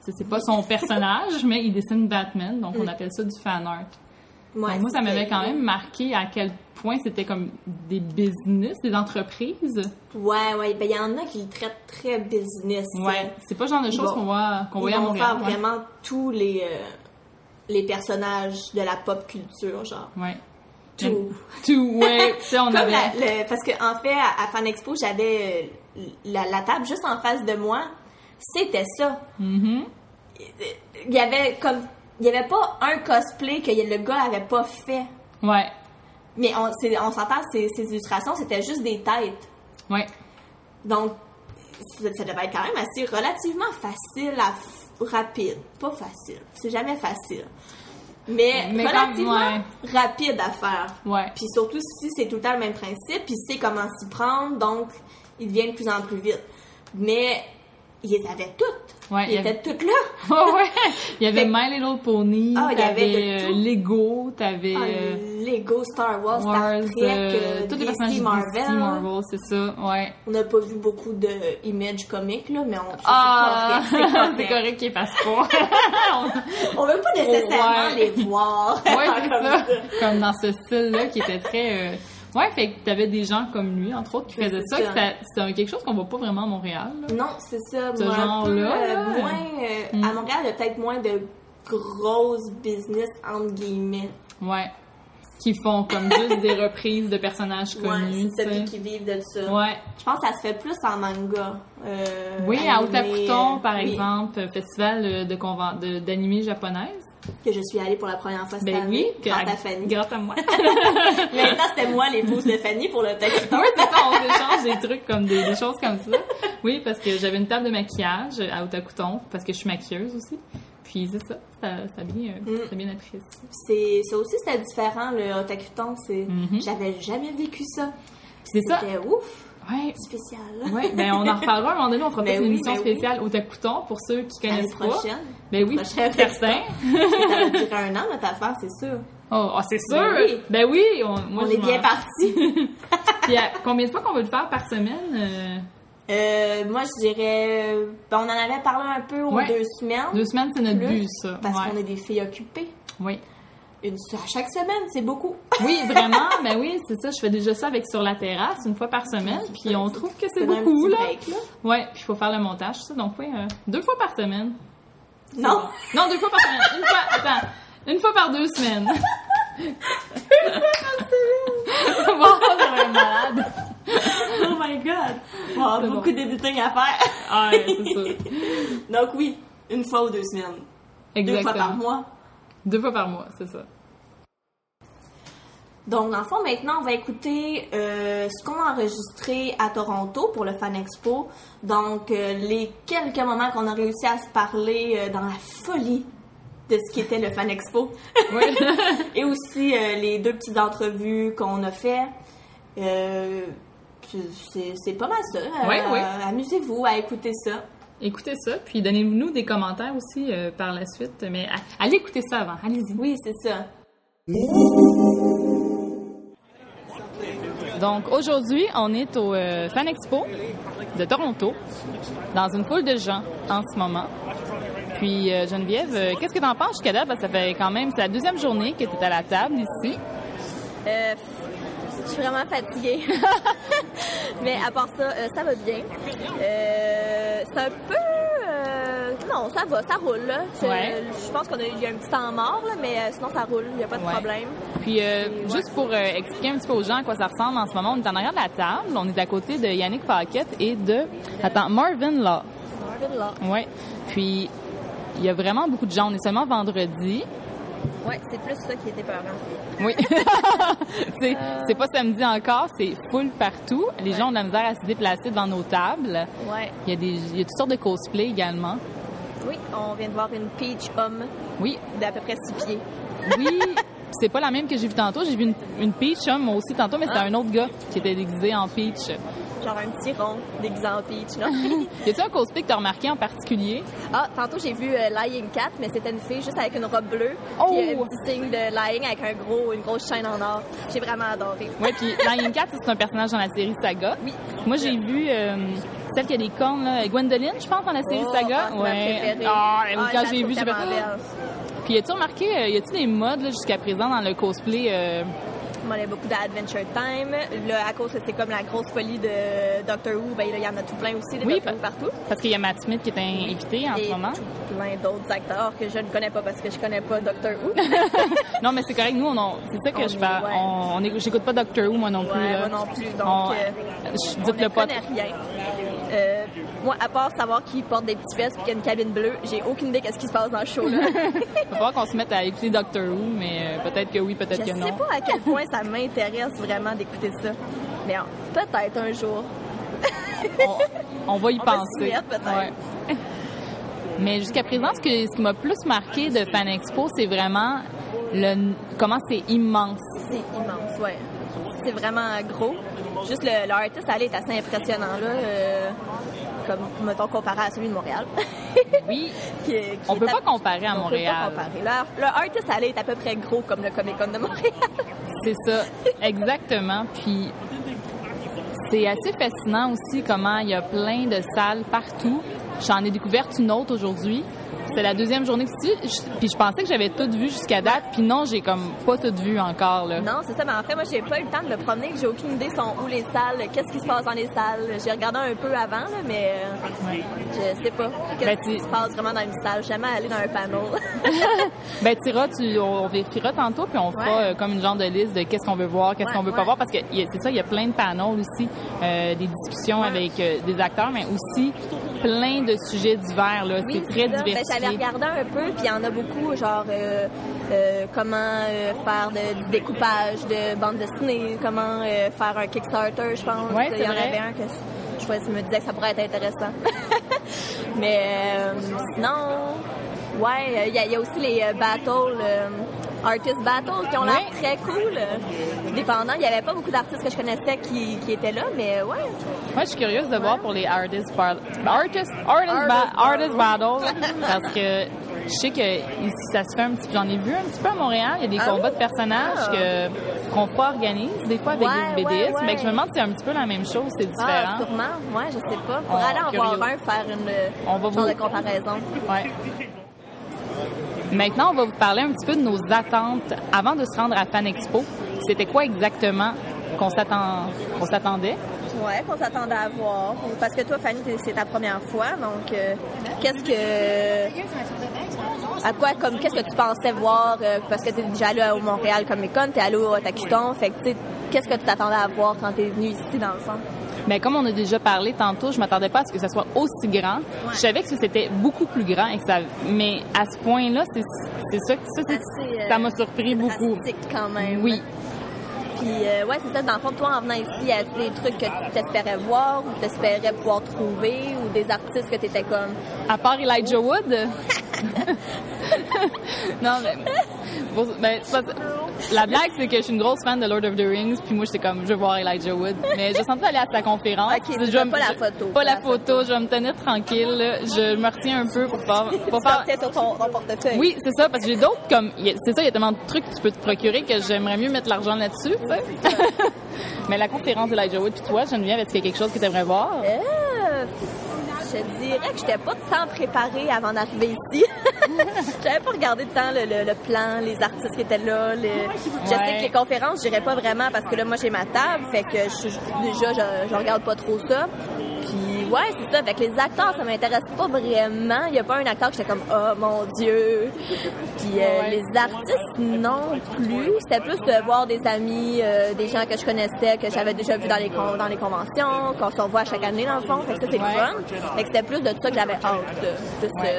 C'est, c'est pas son personnage, mais il dessine Batman, donc on Mm. appelle ça du fan art. Ouais, Donc, moi, ça m'avait c'était- quand même marqué à quel point c'était comme des business, des entreprises. Ouais, ouais. Ben, il y en a qui le traitent très business. Ouais, c'est pas le genre de Ils choses vont- qu'on voit, qu'on Ils voyait à vont Montréal. faire ouais. vraiment tous les, euh, les personnages de la pop culture, genre. Ouais. Tout. Tout, ouais. Tu sais, on Comme avait... la- le- parce qu'en en fait, à, à Fan Expo, j'avais euh, la, la table juste en face de moi. C'était ça. Mhm. Il y avait comme... Il y avait pas un cosplay que le gars avait pas fait. Ouais, Mais on, c'est- on s'entend, ces, ces illustrations, c'était juste des têtes. ouais. Donc, ça, ça devait être quand même assez relativement facile à... f- rapide. Pas facile. C'est jamais facile. Mais, Mais comme- relativement ouais. rapide à faire. Ouais. Puis surtout si c'est tout le temps le même principe, puis il sait comment s'y prendre, donc il devient de plus en plus vite. Mais ils les avaient toutes. Ouais, il Ils y avait- étaient toutes là. Ouais, ouais. Il y avait Fait- My Little Pony, Ah, il y avait t'avais de euh, tout. Lego, t'avais Ah, euh, Lego, Star Wars, Wars, Star Trek, euh, euh, tous les D personnages C, de Marvel. D C, Marvel, c'est ça, ouais. On n'a pas vu beaucoup de images comiques, là, mais on ça, Ah, c'est correct. c'est C'est correct. correct qu'ils fassent pas. On veut pas nécessairement Ouais. les voir. Ouais, c'est Comme ça. Comme dans ce style-là qui était très... euh, Ouais, fait que t'avais des gens comme lui, entre autres, qui Mais faisaient ça. c'est que ça. ça- C'est un- quelque chose qu'on voit pas vraiment à Montréal. là. Non, c'est ça. Ce Moi, un peu, genre-là, euh, là. moins, euh, Mm. À Montréal, il y a peut-être moins de grosses business, entre guillemets. Ouais. Qui font comme juste des reprises de personnages Ouais, connus, c'est tu ça, sais. puis qui vivent de ça. Ouais. Je pense que ça se fait plus en manga. euh, Oui, à animé, Otakuton, euh, par oui, exemple, euh, festival euh, de conven- de- d'animé japonaise. que je suis allée pour la première fois cette Ben oui, année, que- grâce à Fanny. Grâce à moi. Maintenant, c'était moi l'épouse de Fanny pour le Otakuton. Oui, c'est ça, on s'échange des trucs comme des, des choses comme ça. Oui, parce que j'avais une table de maquillage à Otakuton, parce que je suis maquilleuse aussi. Puis c'est ça, ça, ça a bien, euh, Mm. ça a bien apprécié. C'est, ça aussi, c'était différent, le Otakuton. C'est, Mhm. J'avais jamais vécu ça. C'est ça. C'était ouf, Ouais. spécial. Ouais, ben on en reparlera à un moment donné, on fera Ben peut-être une oui, émission ben oui. spéciale Otakuton pour ceux qui L'année connaissent pas. prochaine. Ben oui, Prochaine certain. Ça va durer un an, notre affaire, c'est sûr. Oh, oh, c'est sûr! Ben oui. Ben oui! On, moi, On je est bien m'en- parti. Puis à- combien de fois qu'on veut le faire par semaine? euh, Euh, moi, je dirais... ben, on en avait parlé un peu aux Ouais. deux semaines. Deux semaines, c'est notre Plus, but, ça. Parce Ouais. qu'on est des filles occupées. Oui. Une, à chaque semaine, c'est beaucoup. Oui, vraiment. Ben oui, c'est ça. Je fais déjà ça avec Sur la terrasse, une fois par semaine. Puis on trouve que c'est Donner un beaucoup, petit là. break, là. Ouais, puis il faut faire le montage, ça. Donc, oui, euh, deux fois par semaine. Non. Non, deux fois par semaine. Une fois, attends, une fois par deux semaines. Bon, ça va être malade. Oh my God. On va avoir C'est beaucoup d'éditing à faire. Ah, ouais, c'est ça. Donc oui, une fois ou deux semaines. Deux fois par mois. Deux fois par mois, c'est ça. Donc, dans le fond, maintenant, on va écouter euh, ce qu'on a enregistré à Toronto pour le Fan Expo. Donc, euh, les quelques moments qu'on a réussi à se parler euh, dans la folie de ce qui était le Fan Expo. Oui. Et aussi euh, les deux petites entrevues qu'on a fait. Euh, c'est, c'est pas mal ça. Euh, Oui, oui. Amusez-vous à écouter ça. Écoutez ça, puis donnez-nous des commentaires aussi euh, par la suite. Mais a- allez écouter ça avant, allez-y. Oui, c'est ça. Donc aujourd'hui, on est au euh, Fan Expo de Toronto, dans une foule de gens en ce moment. Puis euh, Geneviève, euh, qu'est-ce que t'en penses jusqu'à date? Parce que ça fait quand même, c'est la deuxième journée que tu es à la table ici. Euh, je suis vraiment fatiguée. Mais à part ça, euh, ça va bien. Euh, c'est un peu... euh, non, ça va, ça roule. Là. Je, Ouais. je pense qu'on a eu un petit temps mort, là, mais euh, sinon ça roule, il n'y a pas de Ouais. problème. Puis euh, juste pour euh, expliquer un petit peu aux gens à quoi ça ressemble en ce moment, on est en arrière de la table, on est à côté de Yannick Paquette et de... Attends, Marvin Law. Marvin là. Oui. Puis il y a vraiment beaucoup de gens. On est seulement vendredi. Ouais, c'est plus ça qui était peurant. Oui. c'est, c'est pas samedi encore, c'est full partout. Les gens ont de la misère à se déplacer devant nos tables. Ouais. Il y a, des, il y a toutes sortes de cosplay également. Oui, on vient de voir une peach homme Oui. d'à peu près six pieds. Oui. C'est pas la même que j'ai vue tantôt. J'ai vu une, une Peach, hein, moi aussi tantôt, mais c'était Ah. un autre gars qui était déguisé en Peach. genre un petit rond déguisé en Peach, là. Y a-tu un cosplay que t'as remarqué en particulier? Ah, tantôt, j'ai vu euh, Lying Cat, mais c'était une fille juste avec une robe bleue. Oh! Puis un petit signe de Lying avec un gros, une grosse chaîne en or. J'ai vraiment adoré. Oui, puis Lying Cat, c'est un personnage dans la série Saga. Oui. Moi, j'ai vu euh, celle qui a des cornes, là, Gwendoline, je pense, dans la série Oh, Saga. ah, c'est ma ouais. préférée. Ah, Ah, quand je la j'ai trouve vu, j'ai fait... tellement belle. Puis, as-tu remarqué, euh, y a-tu des modes, là, jusqu'à présent, dans le cosplay? Euh... Moi, il y a beaucoup d'Adventure Time. Là, à cause que c'est comme la grosse folie de Doctor Who, ben, il y en a tout plein aussi, des Oui, Doctor Who pa- partout. Parce qu'il y a Matt Smith qui est invité en Et ce moment. tout plein d'autres acteurs que je ne connais pas parce que je connais pas Doctor Who. Non, mais c'est correct. Nous, on, on- c'est ça que On je est- parle. ouais. On, on écoute- j'écoute pas Doctor Who, moi non plus. Ouais, là. moi non plus. Donc, On- euh, je- on dites-le ne pas. connaît rien. Euh, moi, à part savoir qui porte des petits vestes et qu'il y a une cabine bleue, j'ai aucune idée qu'est-ce qui se passe dans le show, là. Il va falloir qu'on se mette à écouter Doctor Who, mais euh, peut-être que oui, peut-être Je que sais non. pas à quel point ça m'intéresse vraiment d'écouter ça. Mais hein, peut-être un jour. On, on va y On va penser. s'y mettre, peut-être. Ouais. Mais jusqu'à présent, ce, que, ce qui m'a plus marqué de Fan Expo, c'est vraiment le, comment c'est immense. C'est immense, ouais. C'est vraiment gros. Juste le, le artiste allé est assez impressionnant, là. euh, comme, mettons, comparé à celui de Montréal. Oui, Qui est- qui on est peut à- pas comparer à on Montréal. peut pas comparer. Le, le artiste allé est à peu près gros comme le Comic-Con de Montréal. C'est ça, exactement. Puis c'est assez fascinant aussi comment il y a plein de salles partout. J'en ai découvert une autre aujourd'hui. C'était la deuxième journée ici, je- puis je pensais que j'avais tout vu jusqu'à date, puis non, j'ai comme pas tout vu encore, là. Non, c'est ça. Mais en fait, moi, j'ai pas eu le temps de le promener. J'ai aucune idée sont où les salles, qu'est-ce qui se passe dans les salles. J'ai regardé un peu avant, là, mais euh, Ouais. je sais pas qu'est-ce Ben, qui tu- se passe vraiment dans une salle. Je suis jamais allée dans un panel. Ben, Tira, tu, on vérifiera tantôt, puis on fera Ouais. euh, comme une genre de liste de qu'est-ce qu'on veut voir, qu'est-ce Ouais, qu'on veut pas ouais. voir, parce que il y a- c'est ça, il y a plein de panels aussi, euh, des discussions Ouais. avec euh, des acteurs, mais aussi plein de sujets divers, là. Oui, c'est très ça. Ben, diversifié. j'avais regardé un peu, puis il y en a beaucoup, genre euh, euh, comment euh, faire de- du découpage de bande dessinée, comment euh, faire un Kickstarter, je pense. Ouais, il c'est y en vrai. avait un que je, je me disais que ça pourrait être intéressant. Mais euh, sinon, ouais, euh, il y, a- il y a aussi les euh, battles, euh, artist battles, qui ont l'air Ouais. très cool. euh, Dépendant, il n'y avait pas beaucoup d'artistes que je connaissais qui, qui étaient là, mais ouais. Moi, je suis curieuse de voir pour les artist bar- artist artist, ba- artist battle parce que je sais que ici, ça se fait un petit peu. J'en ai vu un petit peu à Montréal. Il y a des Ah combats oui? de personnages Ah. que Fronfroid organise des fois avec Ouais, des B D S, ouais, ouais. mais que je me demande si c'est un petit peu la même chose, c'est Ah, différent. sûrement. Ouais, je sais pas. Pour Oh, aller en curieux. voir un, faire une On va genre vous- de comparaison. Ouais. Maintenant, on va vous parler un petit peu de nos attentes avant de se rendre à Fan Expo. C'était quoi exactement qu'on s'attend, qu'on s'attendait? Ouais, qu'on s'attendait à voir. Parce que toi, Fanny, t'es- c'est ta première fois, donc euh, qu'est-ce que... À quoi, comme, qu'est-ce que tu pensais voir? euh, parce que t'es déjà allé au Montréal Comic-Con, t'es allé au Otakuton, fait que, tu sais, qu'est-ce que tu t'attendais à voir quand t'es venu ici, dans le fond? Mais comme on a déjà parlé tantôt, je m'attendais pas à ce que ça soit aussi grand. Je savais que c'était beaucoup plus grand, et que ça, mais à ce point-là, c'est c'est ça, ça, c'est- Assez, euh, ça m'a surpris beaucoup. drastique quand même. Oui. Puis, euh, ouais, c'est ça. Dans le fond, toi, en venant ici, y a des trucs que tu t'espérais voir ou t'espérais pouvoir trouver ou des artistes que t'étais comme... À part Elijah Wood. Non, mais. Bon, ben, c'est pas- la blague, c'est que je suis une grosse fan de Lord of the Rings, puis moi, j'étais comme, je veux voir Elijah Wood. Mais je sentais aller à sa conférence. Ok, je c'est vais me- pas la je- photo, Pas la photo, je vais me tenir tranquille. là. Je me retiens un peu pour pas. Pour Tu faire... sortais sur ton, ton portefeuille. Oui, c'est ça, parce que j'ai d'autres comme. y a- C'est ça, il y a tellement de trucs que tu peux te procurer que j'aimerais mieux mettre l'argent là-dessus, tu sais. Mais la conférence d'Elijah Wood, puis toi, Geneviève, est-ce qu'il y a quelque chose que tu aimerais voir? Euh, je dirais que j'étais pas tant préparée avant d'arriver ici. J'avais pas regardé tant le, le- le plan, les artistes qui étaient là. le- Je sais Ouais. que les conférences, je dirais pas vraiment parce que là, moi, j'ai ma table. Fait que je, je- déjà, je, je regarde pas trop ça. Puis, ouais, c'est ça. Fait que les acteurs, ça m'intéresse pas vraiment. Il y a pas un acteur que j'étais comme, oh mon Dieu. Puis, euh, Ouais. les artistes, non plus. C'était plus de voir des amis, euh, des gens que je connaissais, que j'avais déjà vu dans les, con- dans les conventions, qu'on se revoit chaque année, dans le fond. Fait que ça, c'est Ouais. le fun. Fait que c'était plus de ça que j'avais hâte. de- plus, Ouais. euh,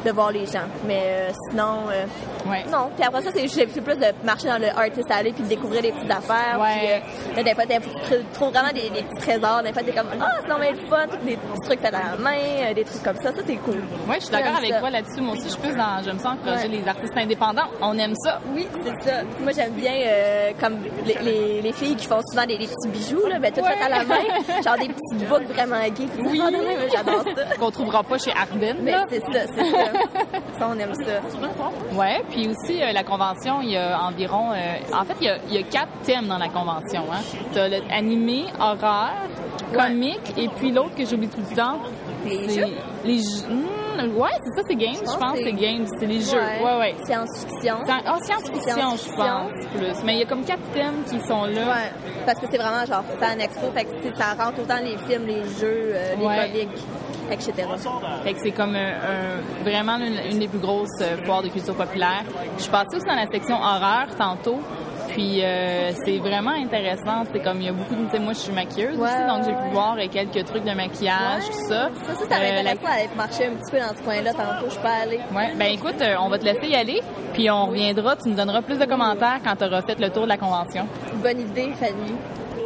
de voir les gens. Mais euh, sinon, euh, ouais. non. Puis après ça, c'est, c'est plus de marcher dans le Artist Alley puis de découvrir des petites affaires. Ouais. Puis, euh, là, des fois, tu trouves vraiment des, des petits trésors. Des fois, t'es comme, ah, c'est normal le fun, des petits trucs faits à la main, euh, des trucs comme ça. Ça, c'est cool. Ouais, je suis d'accord avec ça. toi là-dessus. Moi aussi, je suis plus dans, j'aime ça encourager Ouais. les artistes indépendants. On aime ça. Oui, c'est ça. Moi, j'aime bien, euh, comme les, les, les filles qui font souvent des, des petits bijoux, là, ben, tout Ouais. fait à la main. Genre des petites boucles vraiment gays. Oui. Oh, non, mais j'adore ça. Qu'on trouvera pas chez Arden. Mais là. c'est ça, c'est ça. Ça, on aime ça. Ouais, puis aussi euh, la convention, il y a environ, euh, en fait, il y a, il y a quatre thèmes dans la convention. Hein. T'as le animé, horreur, comique, et puis l'autre que j'oublie tout le temps, Les c'est jeux? les jeux. Hmm, ouais, c'est ça, c'est games. Je pense que c'est games, c'est les jeux. Ouais. Ouais, ouais. Science-fiction. C'est- Oh, science-fiction, je Science-fiction. pense plus. Mais il y a comme quatre thèmes qui sont là. Ouais, parce que c'est vraiment genre fan expo, fait que tu sais, ça rentre autant les films, les jeux, euh, les Ouais. comics, et cetera. Fait que c'est comme un, un- vraiment une, une des plus grosses euh, foires de culture populaire. Je suis passée aussi dans la section horreur tantôt. Puis euh, c'est vraiment intéressant. C'est comme il y a beaucoup de... Tu sais, moi, je suis maquilleuse Ouais, aussi, donc j'ai ouais. pu voir euh, quelques trucs de maquillage, tout ça. Ça, ça, ça Euh, m'intéresse la- pas d'aller marcher un petit peu dans ce coin-là tantôt, je peux aller. Ouais, ben écoute, euh, on va te laisser y aller, puis on reviendra, tu nous donneras plus de commentaires quand tu auras fait le tour de la convention. Bonne idée, Fanny.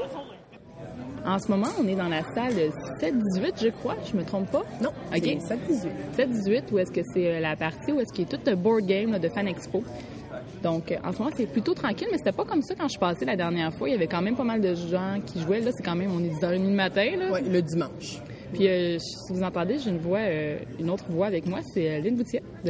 En ce moment, on est dans la salle sept dix-huit, je crois, je me trompe pas? Non, OK. c'est sept dix-huit. sept dix-huit, où est-ce que c'est euh, la partie où est-ce qu'il y a tout le board game là, de Fan Expo. Donc, euh, en ce moment, c'est plutôt tranquille, mais c'était pas comme ça quand je suis passée la dernière fois. Il y avait quand même pas mal de gens qui jouaient. Là, c'est quand même, on est dix heures trente le matin, là. Oui, le dimanche. Puis, euh, si vous entendez, j'ai une voix, euh, une autre voix avec moi, c'est euh, Lynn Boutier, de,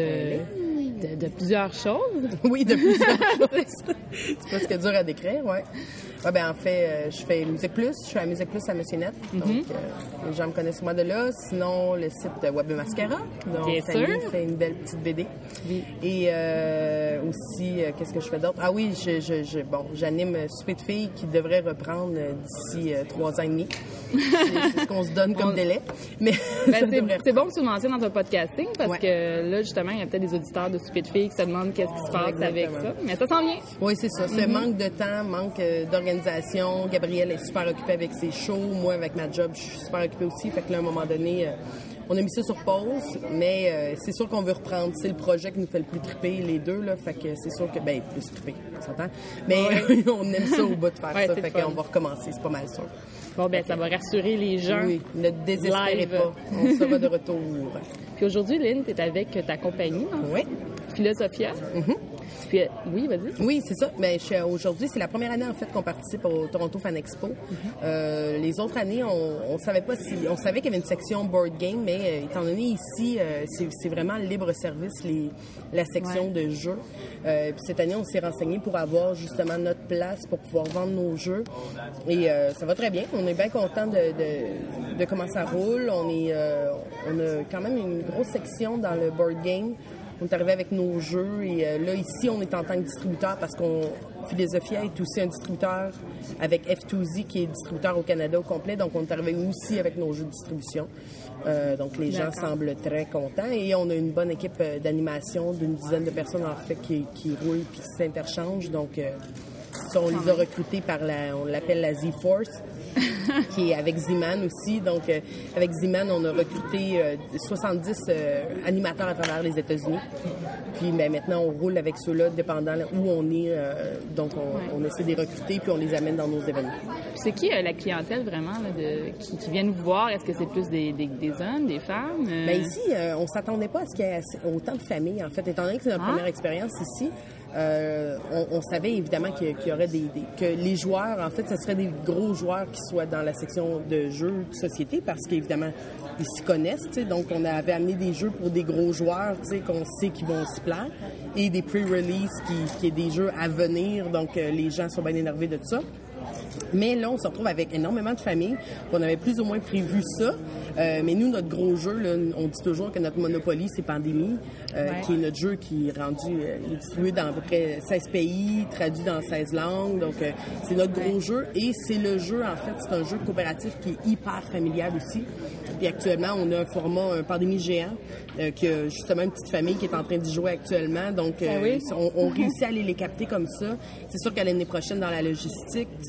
de, de plusieurs choses. Oui, de plusieurs choses. C'est pas ce que dur à décrire, ouais. Ouais, ben en fait, euh, je fais Musique Plus. Je suis à Musique Plus à Monsieur Net. Donc, euh, les gens me connaissent moi de là. Sinon, le site Web Mascara. Donc, Bien Fanny sûr. fait une belle petite B D. Oui. Et euh, aussi, euh, qu'est-ce que je fais d'autre? Ah oui, je, je, je, bon, j'anime Souper de filles qui devrait reprendre euh, d'ici euh, trois ans et demi. C'est, c'est ce qu'on se donne comme On- délai. Mais Ben, ça c'est, devrait- c'est bon que tu le mentionnes dans ton podcasting parce Ouais. que là, justement, il y a peut-être des auditeurs de Souper de filles qui se demandent qu'est-ce qui se passe avec Exactement. ça. Mais ça s'en vient. Oui, c'est ça. Mm-hmm. C'est manque de temps, manque euh, d'organisation. Gabrielle est super occupée avec ses shows. Moi, avec ma job, je suis super occupée aussi. Fait que là, à un moment donné, euh, on a mis ça sur pause. Mais euh, c'est sûr qu'on veut reprendre. C'est le projet qui nous fait le plus triper, les deux. Là. Fait que c'est sûr que, ben, plus triper, on s'entend. Mais on aime ça au bout de faire Ouais, ça. c'est Fait le fun. qu'on va recommencer, c'est pas mal sûr. Bon, ben, ça va rassurer les gens. Oui, ne désespérez Live. pas. On sera de retour. Puis aujourd'hui, Lynn, tu es avec ta compagnie, hein, Oui. Philosophia. Mhm. Puis, euh, oui, vas-y. Oui, c'est ça. Mais je suis- aujourd'hui, c'est la première année en fait qu'on participe au Toronto Fan Expo. Euh, les autres années, on, on savait pas si, on savait qu'il y avait une section board game, mais euh, étant donné ici, euh, c'est, c'est vraiment libre service les, la section de jeux. Euh, puis cette année, on s'est renseigné pour avoir justement notre place pour pouvoir vendre nos jeux. Et euh, ça va très bien. On est bien content de, de, de comment ça roule. On est, euh, on a quand même une grosse section dans le board game. On est arrivé avec nos jeux et euh, là, ici, on est en tant que distributeur parce qu'on Philosophia est aussi un distributeur avec F deux Z qui est distributeur au Canada au complet. Donc, on est arrivé aussi avec nos jeux de distribution. Euh, donc, les gens D'accord. semblent très contents et on a une bonne équipe euh, d'animation d'une dizaine de personnes en fait qui, qui roulent puis qui s'interchangent. Donc, euh, ça, on les a recrutés par la, on l'appelle la Z-Force. qui est avec Z-Man aussi. Donc, euh, avec Z-Man, on a recruté euh, soixante-dix euh, animateurs à travers les États-Unis. Puis ben, maintenant, on roule avec ceux-là, dépendant où on est. Euh, donc, on, on essaie de les recruter, puis on les amène dans nos événements. Puis c'est qui euh, la clientèle vraiment là, de, qui, qui vient nous voir? Est-ce que c'est plus des, des, des hommes, des femmes? Euh, Ben ici, euh, on s'attendait pas à ce qu'il y ait assez- autant de familles, en fait. Étant donné que c'est notre Ah. première expérience ici, euh, on, on savait évidemment qu'il y, qu'il y aurait des, des- que les joueurs, en fait, ce seraient des gros joueurs qui soient dans la section de jeux de société, parce qu'évidemment, ils s'y connaissent, tu sais. Donc, on avait amené des jeux pour des gros joueurs, tu sais, qu'on sait qu'ils vont s'y plaire, et des pre-release qui, qui est des jeux à venir. Donc, euh, les gens sont bien énervés de tout ça. Mais là, on se retrouve avec énormément de familles. On avait plus ou moins prévu ça. Euh, mais nous, notre gros jeu, là, on dit toujours que notre Monopoly, c'est Pandémie, euh, Ouais. qui est notre jeu qui est rendu, euh, il est distribué dans à peu près seize pays, traduit dans seize langues. Donc, euh, c'est notre gros Ouais. jeu. Et c'est le jeu, en fait, c'est un jeu coopératif qui est hyper familial aussi. Puis actuellement, on a un format, un Pandémie géant, euh, qui a justement une petite famille qui est en train d'y jouer actuellement. Donc, euh, Ah oui? on, on réussit à aller les capter comme ça. C'est sûr qu'à l'année prochaine, dans la logistique, tu sais,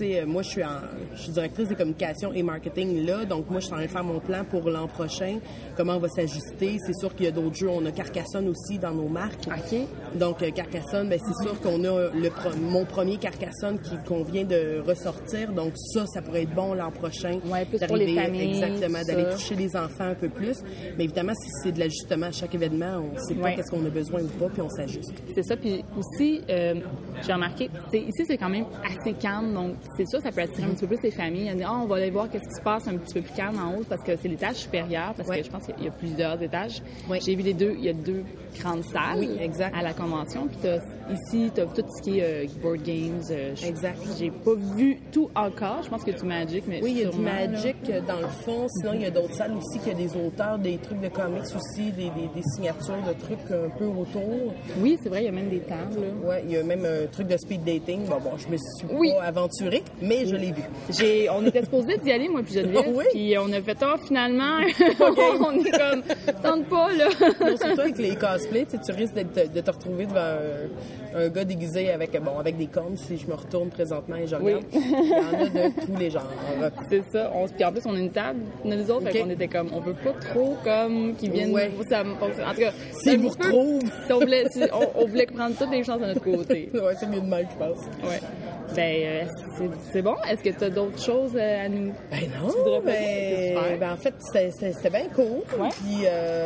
sais, moi, je suis en, je suis directrice de communication et marketing là, donc moi, je suis en train de faire mon plan pour l'an prochain, comment on va s'ajuster. C'est sûr qu'il y a d'autres jeux. On a Carcassonne aussi dans nos marques. OK. Donc, euh, Carcassonne, ben c'est sûr qu'on a le pro- mon premier Carcassonne qui, qu'on vient de ressortir. Donc, ça, ça pourrait être bon l'an prochain. Ouais, plus pour les familles. Exactement, ça. d'aller toucher les enfants un peu plus. Mais évidemment, si c'est de l'ajustement à chaque événement, on ne sait pas Ouais. qu'est-ce qu'on a besoin ou pas, puis on s'ajuste. C'est ça. Puis aussi, euh, j'ai remarqué, tu sais, ici, c'est quand même assez calme. Donc, c'est sûr, ça peut attirer un petit peu plus les familles. On dit, oh, on va aller voir qu'est-ce qui se passe un petit peu plus calme en haut parce que c'est l'étage supérieur, parce Ouais. que je pense qu'il y a plusieurs étages. Ouais. J'ai vu les deux, il y a deux grandes salles Oui, exact. à la convention. Puis t'as, ici, tu as tout ce qui est euh, board games. Euh, j- Exact. J'ai pas vu tout encore. Je pense qu'il y a du Magic, mais Oui, il y a du sûrement, là. Magic euh, dans le fond. Sinon, il y a d'autres salles aussi qui a des auteurs, des trucs de comics aussi, des, des, des signatures de trucs un peu autour. Oui, c'est vrai, il y a même des tables. là. Ouais, il y a même un truc de speed dating. Bon, bon, je me suis Oui. pas aventurée, mais je l'ai vu. J'ai, on était supposé d'y aller, moi puis Geneviève, Oui. puis on a fait, oh, finalement, on est comme, tente pas, là. Non, surtout avec les cosplays, tu sais, tu risques d'être- de te retrouver devant un, un gars déguisé avec, bon, avec des cornes, si je me retourne présentement et je regarde. Oui. Il y en a de tous les genres. C'est ça. On, puis en plus, on a une table, nous autres, Ok. fait qu'on était comme, on veut pas trop comme qu'ils viennent. Ouais. Ça, me fonctionne. En tout cas, c'est S'ils un vous petit peu- retrouvent. si on, voulait, si on, on voulait prendre toutes les chances de notre côté. Ouais, c'est mieux de mal, je pense. Ouais. Ben, euh, c'est, c'est bon. Est-ce que tu as d'autres choses euh, à nous? Ben Tu non, voudrais pas- ben, c'est super. ben en fait, c'était, c'était, c'était bien cool. Ouais. Puis,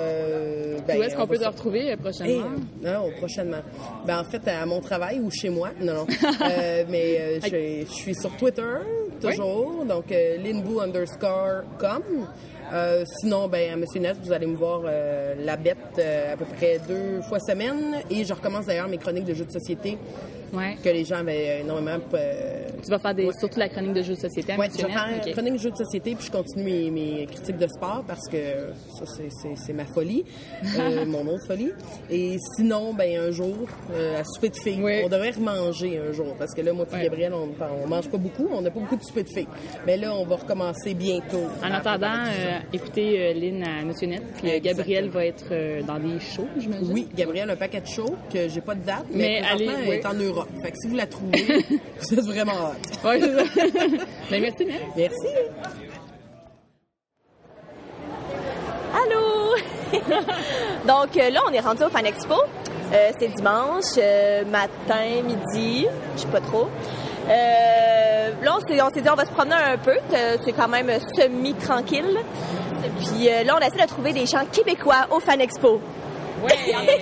euh, ben, Où est-ce qu'on on peut va te se- retrouver euh, Hey, prochainement? non, prochainement. Ben, en fait, à mon travail ou chez moi. Non, non. Euh, mais euh, je, je suis sur Twitter, toujours. Donc, euh, linboo underscore com. Euh, sinon, ben, à Monsieur Net, vous allez me voir euh, la bête euh, à peu près deux fois semaine. Et je recommence d'ailleurs mes chroniques de jeux de société Ouais. que les gens avaient énormément... Euh, Tu vas faire des, surtout la chronique de jeux de société à Ouais, je vais Missionnaire? faire Ok. chronique de jeux de société, puis je continue mes, mes critiques de sport parce que ça, c'est, c'est, c'est ma folie, euh, mon autre folie. Et sinon, ben un jour, euh, à souper de filles, Oui. on devrait remanger un jour parce que là, moi et Ouais. Gabriel, on, on mange pas beaucoup, on n'a pas beaucoup de souper de filles. Mais là, on va recommencer bientôt. En attendant, euh, écoutez euh, Lynn à Monsieur Net, puis euh, Exactement. Gabriel va être euh, dans des shows, j'imagine. Oui, Gabriel a un paquet de shows que j'ai pas de date, mais, Mais présentement, allez, elle est oui. en Europe. Fait que si vous la trouvez, vous êtes vraiment hâte. Ouais, c'est ça. Ben, merci, Ned. Merci. Allô! Donc euh, là, on est rendu au Fan Expo. Euh, c'est dimanche, euh, matin, midi, je sais pas trop. Euh, là, on s'est, on s'est dit on va se promener un peu. Euh, C'est quand même semi-tranquille. Puis euh, là, on essaie de trouver des gens québécois au Fan Expo. Ouais.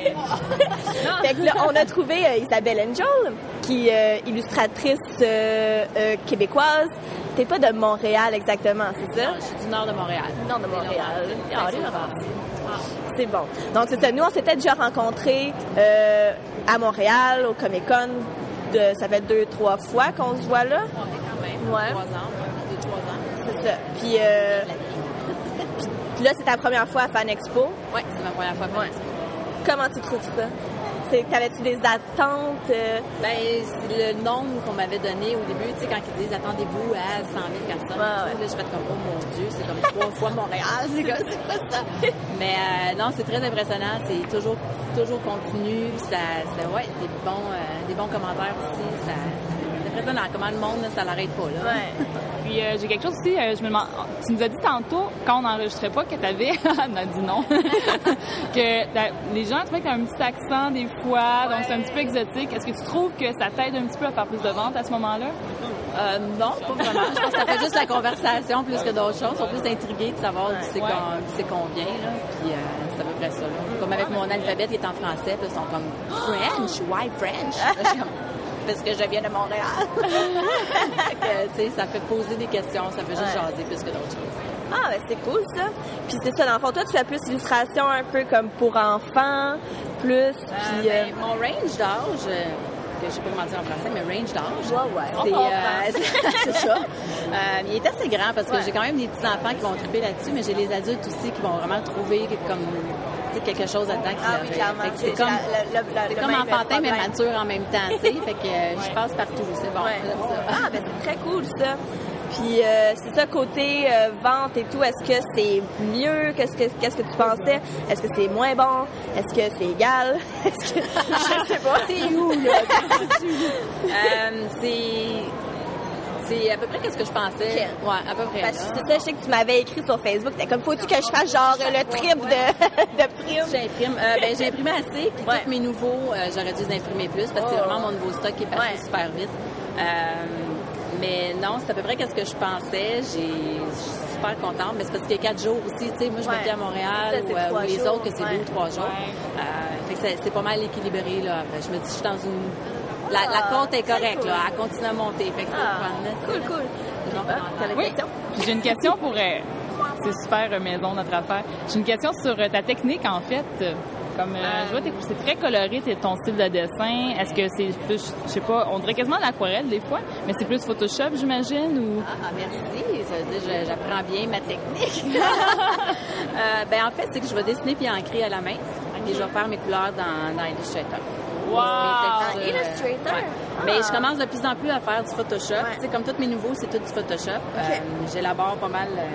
Fait que là, on a trouvé euh, Isabelle Angel, qui est euh, illustratrice euh, euh, québécoise. T'es pas de Montréal exactement, c'est ça? Je suis du nord de Montréal. Nord de Montréal. Ah, Ah, c'est Laurentides. C'est bon. Donc, c'est ça. Nous, on s'était déjà rencontrés euh, à Montréal, au Comic-Con. De, ça fait deux, trois fois qu'on se voit là. On est quand même. Ouais. Trois ans. Deux, trois ans. C'est ça. Puis, euh, puis là, c'est ta première fois à Fan Expo. Oui, c'est ma première fois. à Ouais. Comment tu trouves ça? C'est, t'avais-tu des attentes? euh, Ben, c'est le nombre qu'on m'avait donné au début, tu sais, quand ils disent attendez-vous à cent mille personnes. Ouais, ouais. Là, je fais comme, oh mon Dieu, c'est comme trois fois Montréal. C'est comme, c'est quoi ça? Mais euh, non, c'est très impressionnant. C'est toujours, toujours continu. Ça, ça, ouais, des bons, euh, des bons commentaires aussi. Ça, c'est impressionnant comment le monde, ça l'arrête pas, là. Ouais. Puis euh, j'ai quelque chose aussi, euh, je me demande, tu nous as dit tantôt, quand on n'enregistrait pas, que t'avais, on a dit non, que t'as- les gens trouvaient que t'as un petit accent des fois, donc c'est un petit peu exotique. Est-ce que tu trouves que ça t'aide un petit peu à faire plus de ventes à ce moment-là? Euh, non, pas vraiment. Je pense que ça fait juste la conversation plus que d'autres choses. Ils sont plus intrigués de savoir qui c'est Ouais. qu'on, qui c'est qu'on vient, là. Puis euh, c'est à peu près ça, là. Comme avec mon alphabet qui est en français, puis ils sont comme French, why French? Là, je suis comme, parce que je viens de Montréal. Fait que, tu sais, ça fait poser des questions, ça fait juste Ouais. jaser plus que d'autres choses. Ah, ben c'est cool, ça. Puis c'est ça, dans le fond, toi, tu fais plus illustration un peu comme pour enfants, plus, Euh, puis... euh, ben, mon range d'âge, euh, que je sais pas comment dire en français, mais range d'âge, Ouais, ouais, on c'est, comprend. euh, c'est ça. Euh, il est assez grand parce que Ouais. j'ai quand même des petits-enfants qui vont triper là-dessus, mais j'ai les adultes aussi qui vont vraiment trouver comme tu sais, quelque chose là-dedans qui Ah leur- oui, clairement. fait que c'est C'est comme, la- la- la- c'est le comme même enfantin, mais problème. mature en même temps, tu sais. Fait que euh, je passe partout, c'est bon. Ouais. j'aime ça. Ah, ben c'est très cool, ça. Puis euh, c'est ça, côté euh, vente et tout, est-ce que c'est mieux? Qu'est-ce que, qu'est-ce que tu pensais? Est-ce que c'est moins bon? Est-ce que c'est égal? Est-ce que... Je sais pas. C'est où, là? euh, c'est... C'est à peu près ce que je pensais. Okay. Ouais, à peu près. Parce que c'est ça, je sais que tu m'avais écrit sur Facebook. T'es comme, faut-tu que je fasse genre le triple de, de prime? J'imprime. Euh, ben, j'ai imprimé assez. Puis ouais. tous mes nouveaux, euh, j'aurais dû les imprimer plus parce que oh. c'est vraiment mon nouveau stock qui est passé ouais. super vite. Euh, mais non, c'est à peu près ce que je pensais. J'ai, je suis super contente. Mais c'est parce qu'il y a quatre jours aussi. Tu sais, moi, je ouais. m'étais à Montréal ça, ou, euh, ou les jours. autres que c'est ouais. deux ou trois jours. Ouais. Euh, fait que c'est, c'est pas mal équilibré, là. Je me dis, je suis dans une... La, la côte est correcte, cool. là. Elle continue à monter. Fait que ah, cool, cool. Ah, oui. J'ai une question pour... Euh, c'est super euh, maison, notre affaire. J'ai une question sur euh, ta technique, en fait. Comme, euh, je vois, c'est très coloré, ton style de dessin. Est-ce que c'est plus, je sais pas, on dirait quasiment de l'aquarelle des fois, mais c'est plus Photoshop, j'imagine, ou... Ah, merci. Ça veut dire que j'apprends bien ma technique. euh, ben, en fait, c'est que je vais dessiner puis ancrer à la main. Et je vais faire mes couleurs dans, dans Illustrator. Wow! Dans Illustrator? Ouais. Ah. Mais je commence de plus en plus à faire du Photoshop. Ouais. Tu sais, comme tous mes nouveaux, c'est tout du Photoshop. Okay. Euh, j'élabore pas mal... Euh,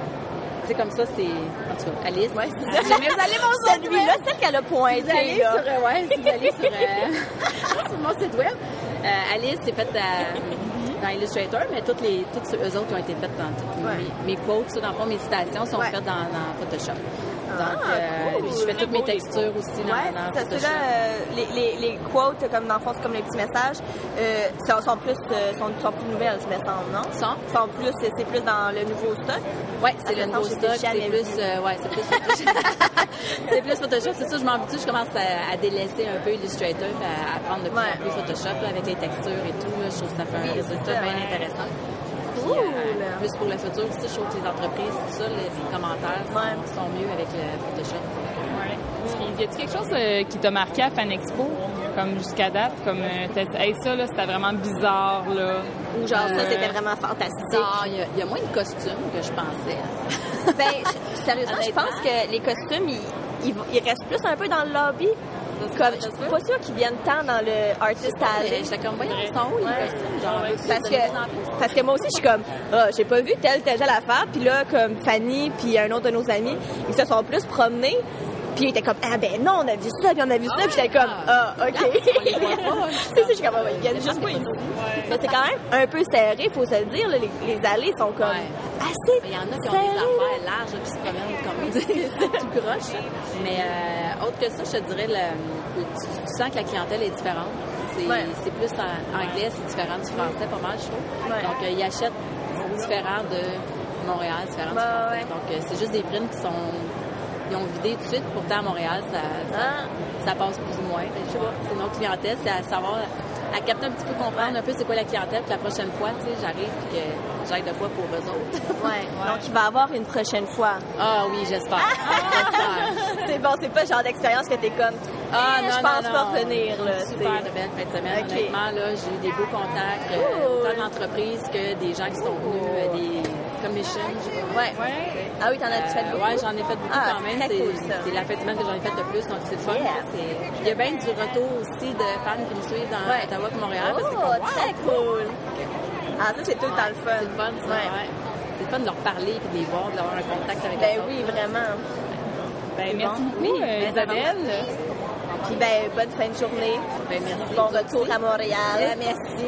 tu sais, comme ça, c'est... En tout cas, Alice. Ouais, c'est ça. J'aime aller mon site web. Là, celle qu'elle a pointé. Vous allez là. sur... Euh, ouais, vous allez sur, euh, sur mon site web. Euh, Alice, c'est faite dans Illustrator, mais toutes les, toutes eux autres ont été faites dans toutes ouais. mes, mes quotes. Ça, dans le fond, mes citations sont ouais. faites dans, dans Photoshop. Donc, ah, euh, cool. je fais toutes mes textures aussi dans, ouais, dans Photoshop. Photoshop. Là, euh, les, les, les quotes, comme dans le fond, c'est comme les petits messages, euh, sont, sont, plus, euh, sont, sont plus nouvelles, je me semble, non? Sont? Sont plus, c'est, c'est plus dans le nouveau stock? Oui, c'est le nouveau stock. C'est plus, euh, ouais, c'est plus Photoshop. c'est plus Photoshop. C'est ça, je m'en habitue, je commence à, à délaisser un peu Illustrator, à, à prendre de plus ouais. en plus Photoshop là, avec les textures et tout. Là, je trouve que ça fait un oui, résultat bien ouais. intéressant. Puis, cool. euh, plus pour le futur aussi, je trouve que les entreprises, tout ça, les, les commentaires ouais. sont, sont mieux avec le Photoshop. Ouais. Y a-t-il quelque chose euh, qui t'a marqué à Fan Expo, comme jusqu'à date, comme euh, t'as dit, hey, ça là, c'était vraiment bizarre là, ou genre euh... ça c'était vraiment fantastique. Non, il y, y a moins de costumes que je pensais. Ben, sérieusement, je pense que les costumes, ils, ils, ils restent plus un peu dans le lobby. Comme, je suis pas sûre qu'ils viennent tant dans le Artist Alley. J'étais comme, voyons, ils sont où les ouais. costumes? Genre, ouais. parce, que, parce que moi aussi, je suis comme, ah, oh, j'ai pas vu telle, telle, telle affaire. Puis là, comme Fanny, puis un autre de nos amis, ils se sont plus promenés. Puis ils étaient comme, ah ben non, on a vu ça, puis on a vu ça. Puis j'étais comme, ah, OK. C'est ça, je suis comme, ils viennent juste pas ici. Mais c'est quand même un peu serré, il faut se le dire. Là, les, les allées sont comme ouais. assez. Il y en a qui ont des affaires larges qui se promènent comme c'est tout croche. Mais euh, autre que ça, je te dirais, le, le, tu, tu sens que la clientèle est différente. C'est, ouais. c'est plus en anglais, c'est différent du français, pas mal, je trouve. Ouais. Donc, euh, ils achètent différent de Montréal, différent bah, du français. Ouais. Donc, euh, c'est juste des prints qui sont. Ils ont vidé tout de suite. Pourtant, à Montréal, ça, ça, ah. ça passe plus ou moins. Je sais pas. C'est notre clientèle, c'est à savoir, à capter un petit peu, comprendre un peu c'est quoi la clientèle. Puis la prochaine fois, tu sais, j'arrive et que j'aille de fois pour eux autres. Ouais. ouais. Donc, il va y avoir une prochaine fois. Ah oui, j'espère. Ah. j'espère. C'est bon, c'est pas le genre d'expérience que t'es comme. Ah eh, non, je pense non, pas revenir. Là, super c'est... de belles fêtes de semaine. Okay. Honnêtement, là, j'ai eu des beaux contacts, cool. euh, autant d'entreprises que des gens qui sont venus, euh, des commissions. Ouais. ouais. Ah oui, t'en as fait beaucoup? Euh, oui, j'en ai fait beaucoup ah, quand même. C'est, cool, c'est la fête de semaine que j'en ai fait le plus, donc c'est le fun. Yeah. C'est... Il y a bien du retour aussi de fans qui me suivent dans ouais. Ottawa et Montréal. Oh, parce que comme, wow, très cool! Ah, ça, c'est tout le temps le fun. C'est le fun, ça, ouais. ouais. C'est le fun de leur parler et de les voir, d'avoir un contact avec eux. Ben oui, vraiment. Ben, merci beaucoup, oui, euh, Isabelle. Puis, ben, bonne fin de journée. Ben, merci. Bon retour à Montréal. Ben, merci.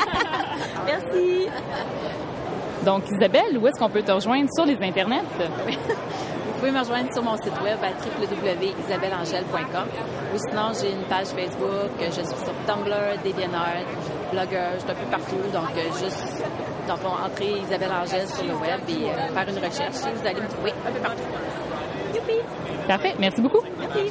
Merci. Donc, Isabelle, où est-ce qu'on peut te rejoindre sur les internets? Vous pouvez me rejoindre sur mon site web à w w w point isabelle angèle point com ou sinon, j'ai une page Facebook, je suis sur Tumblr, DeviantArt, Blogger, je suis un peu partout. Donc, juste, dans le fond, entrer Isabelle Angèle sur le web et euh, faire une recherche et vous allez me trouver un peu partout. Youpi! Parfait, merci beaucoup. Merci.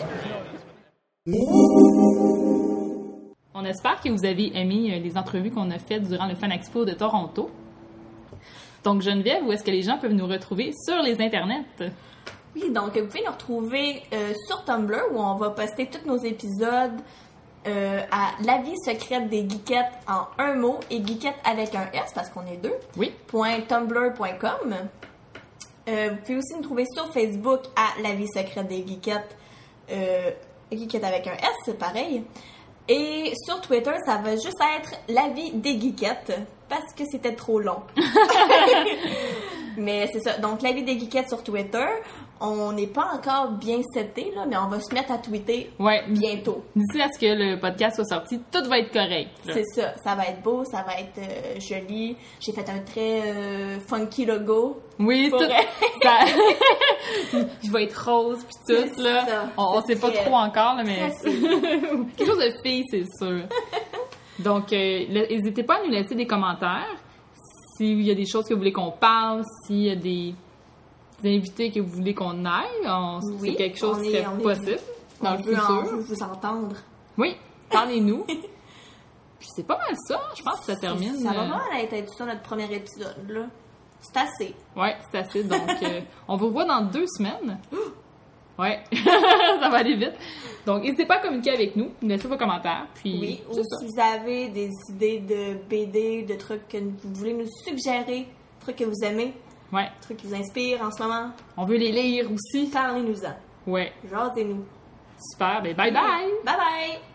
On espère que vous avez aimé les entrevues qu'on a faites durant le Fan Expo de Toronto. Donc, Geneviève, où est-ce que les gens peuvent nous retrouver sur les internets? Oui, donc vous pouvez nous retrouver euh, sur Tumblr où on va poster tous nos épisodes euh, à La vie secrète des geekettes en un mot et geekette avec un S parce qu'on est deux. Oui. .tumblr point com. Euh, vous pouvez aussi nous trouver sur Facebook à La vie secrète des geekettes, euh, geekette avec un S, c'est pareil. Et sur Twitter, ça va juste être La vie des geekettes parce que c'était trop long. Mais c'est ça. Donc, la vie des geekettes sur Twitter, on n'est pas encore bien seté, là, mais on va se mettre à tweeter Ouais. bientôt. D'ici à ce que le podcast soit sorti, tout va être correct. là. C'est ça. Ça va être beau, ça va être euh, joli. J'ai fait un très euh, funky logo. Oui, Pour tout. vrai. Ça... Je vais être rose puis tout, C'est là. ça. On, on C'est sait pas très- trop encore, là, mais... très Quelque chose de fille, c'est sûr. Donc, euh, le- n'hésitez pas à nous laisser des commentaires. S'il y a des choses que vous voulez qu'on parle, s'il y a des, des invités que vous voulez qu'on aille, on- Oui, c'est quelque chose on qui est- serait on est- possible dans On le veut, en- futur. vous entendre. Oui, parlez-nous. Puis c'est pas mal ça. Je pense que ça termine. Ça va euh, vraiment être ça notre premier épisode, là. C'est assez. Ouais, c'est assez. Donc, euh, on vous revoit dans deux semaines. Ouais, ça va aller vite. Donc, n'hésitez pas à communiquer avec nous. Laissez vos commentaires. Puis, Oui, ou c'est ça. si vous avez des idées de B D, de trucs que vous voulez nous suggérer, trucs que vous aimez, Ouais, trucs qui vous inspirent en ce moment, on veut les lire aussi. parlez-nous-en. Ouais, Jasez-nous. super. Ben, bye bye! Bye bye!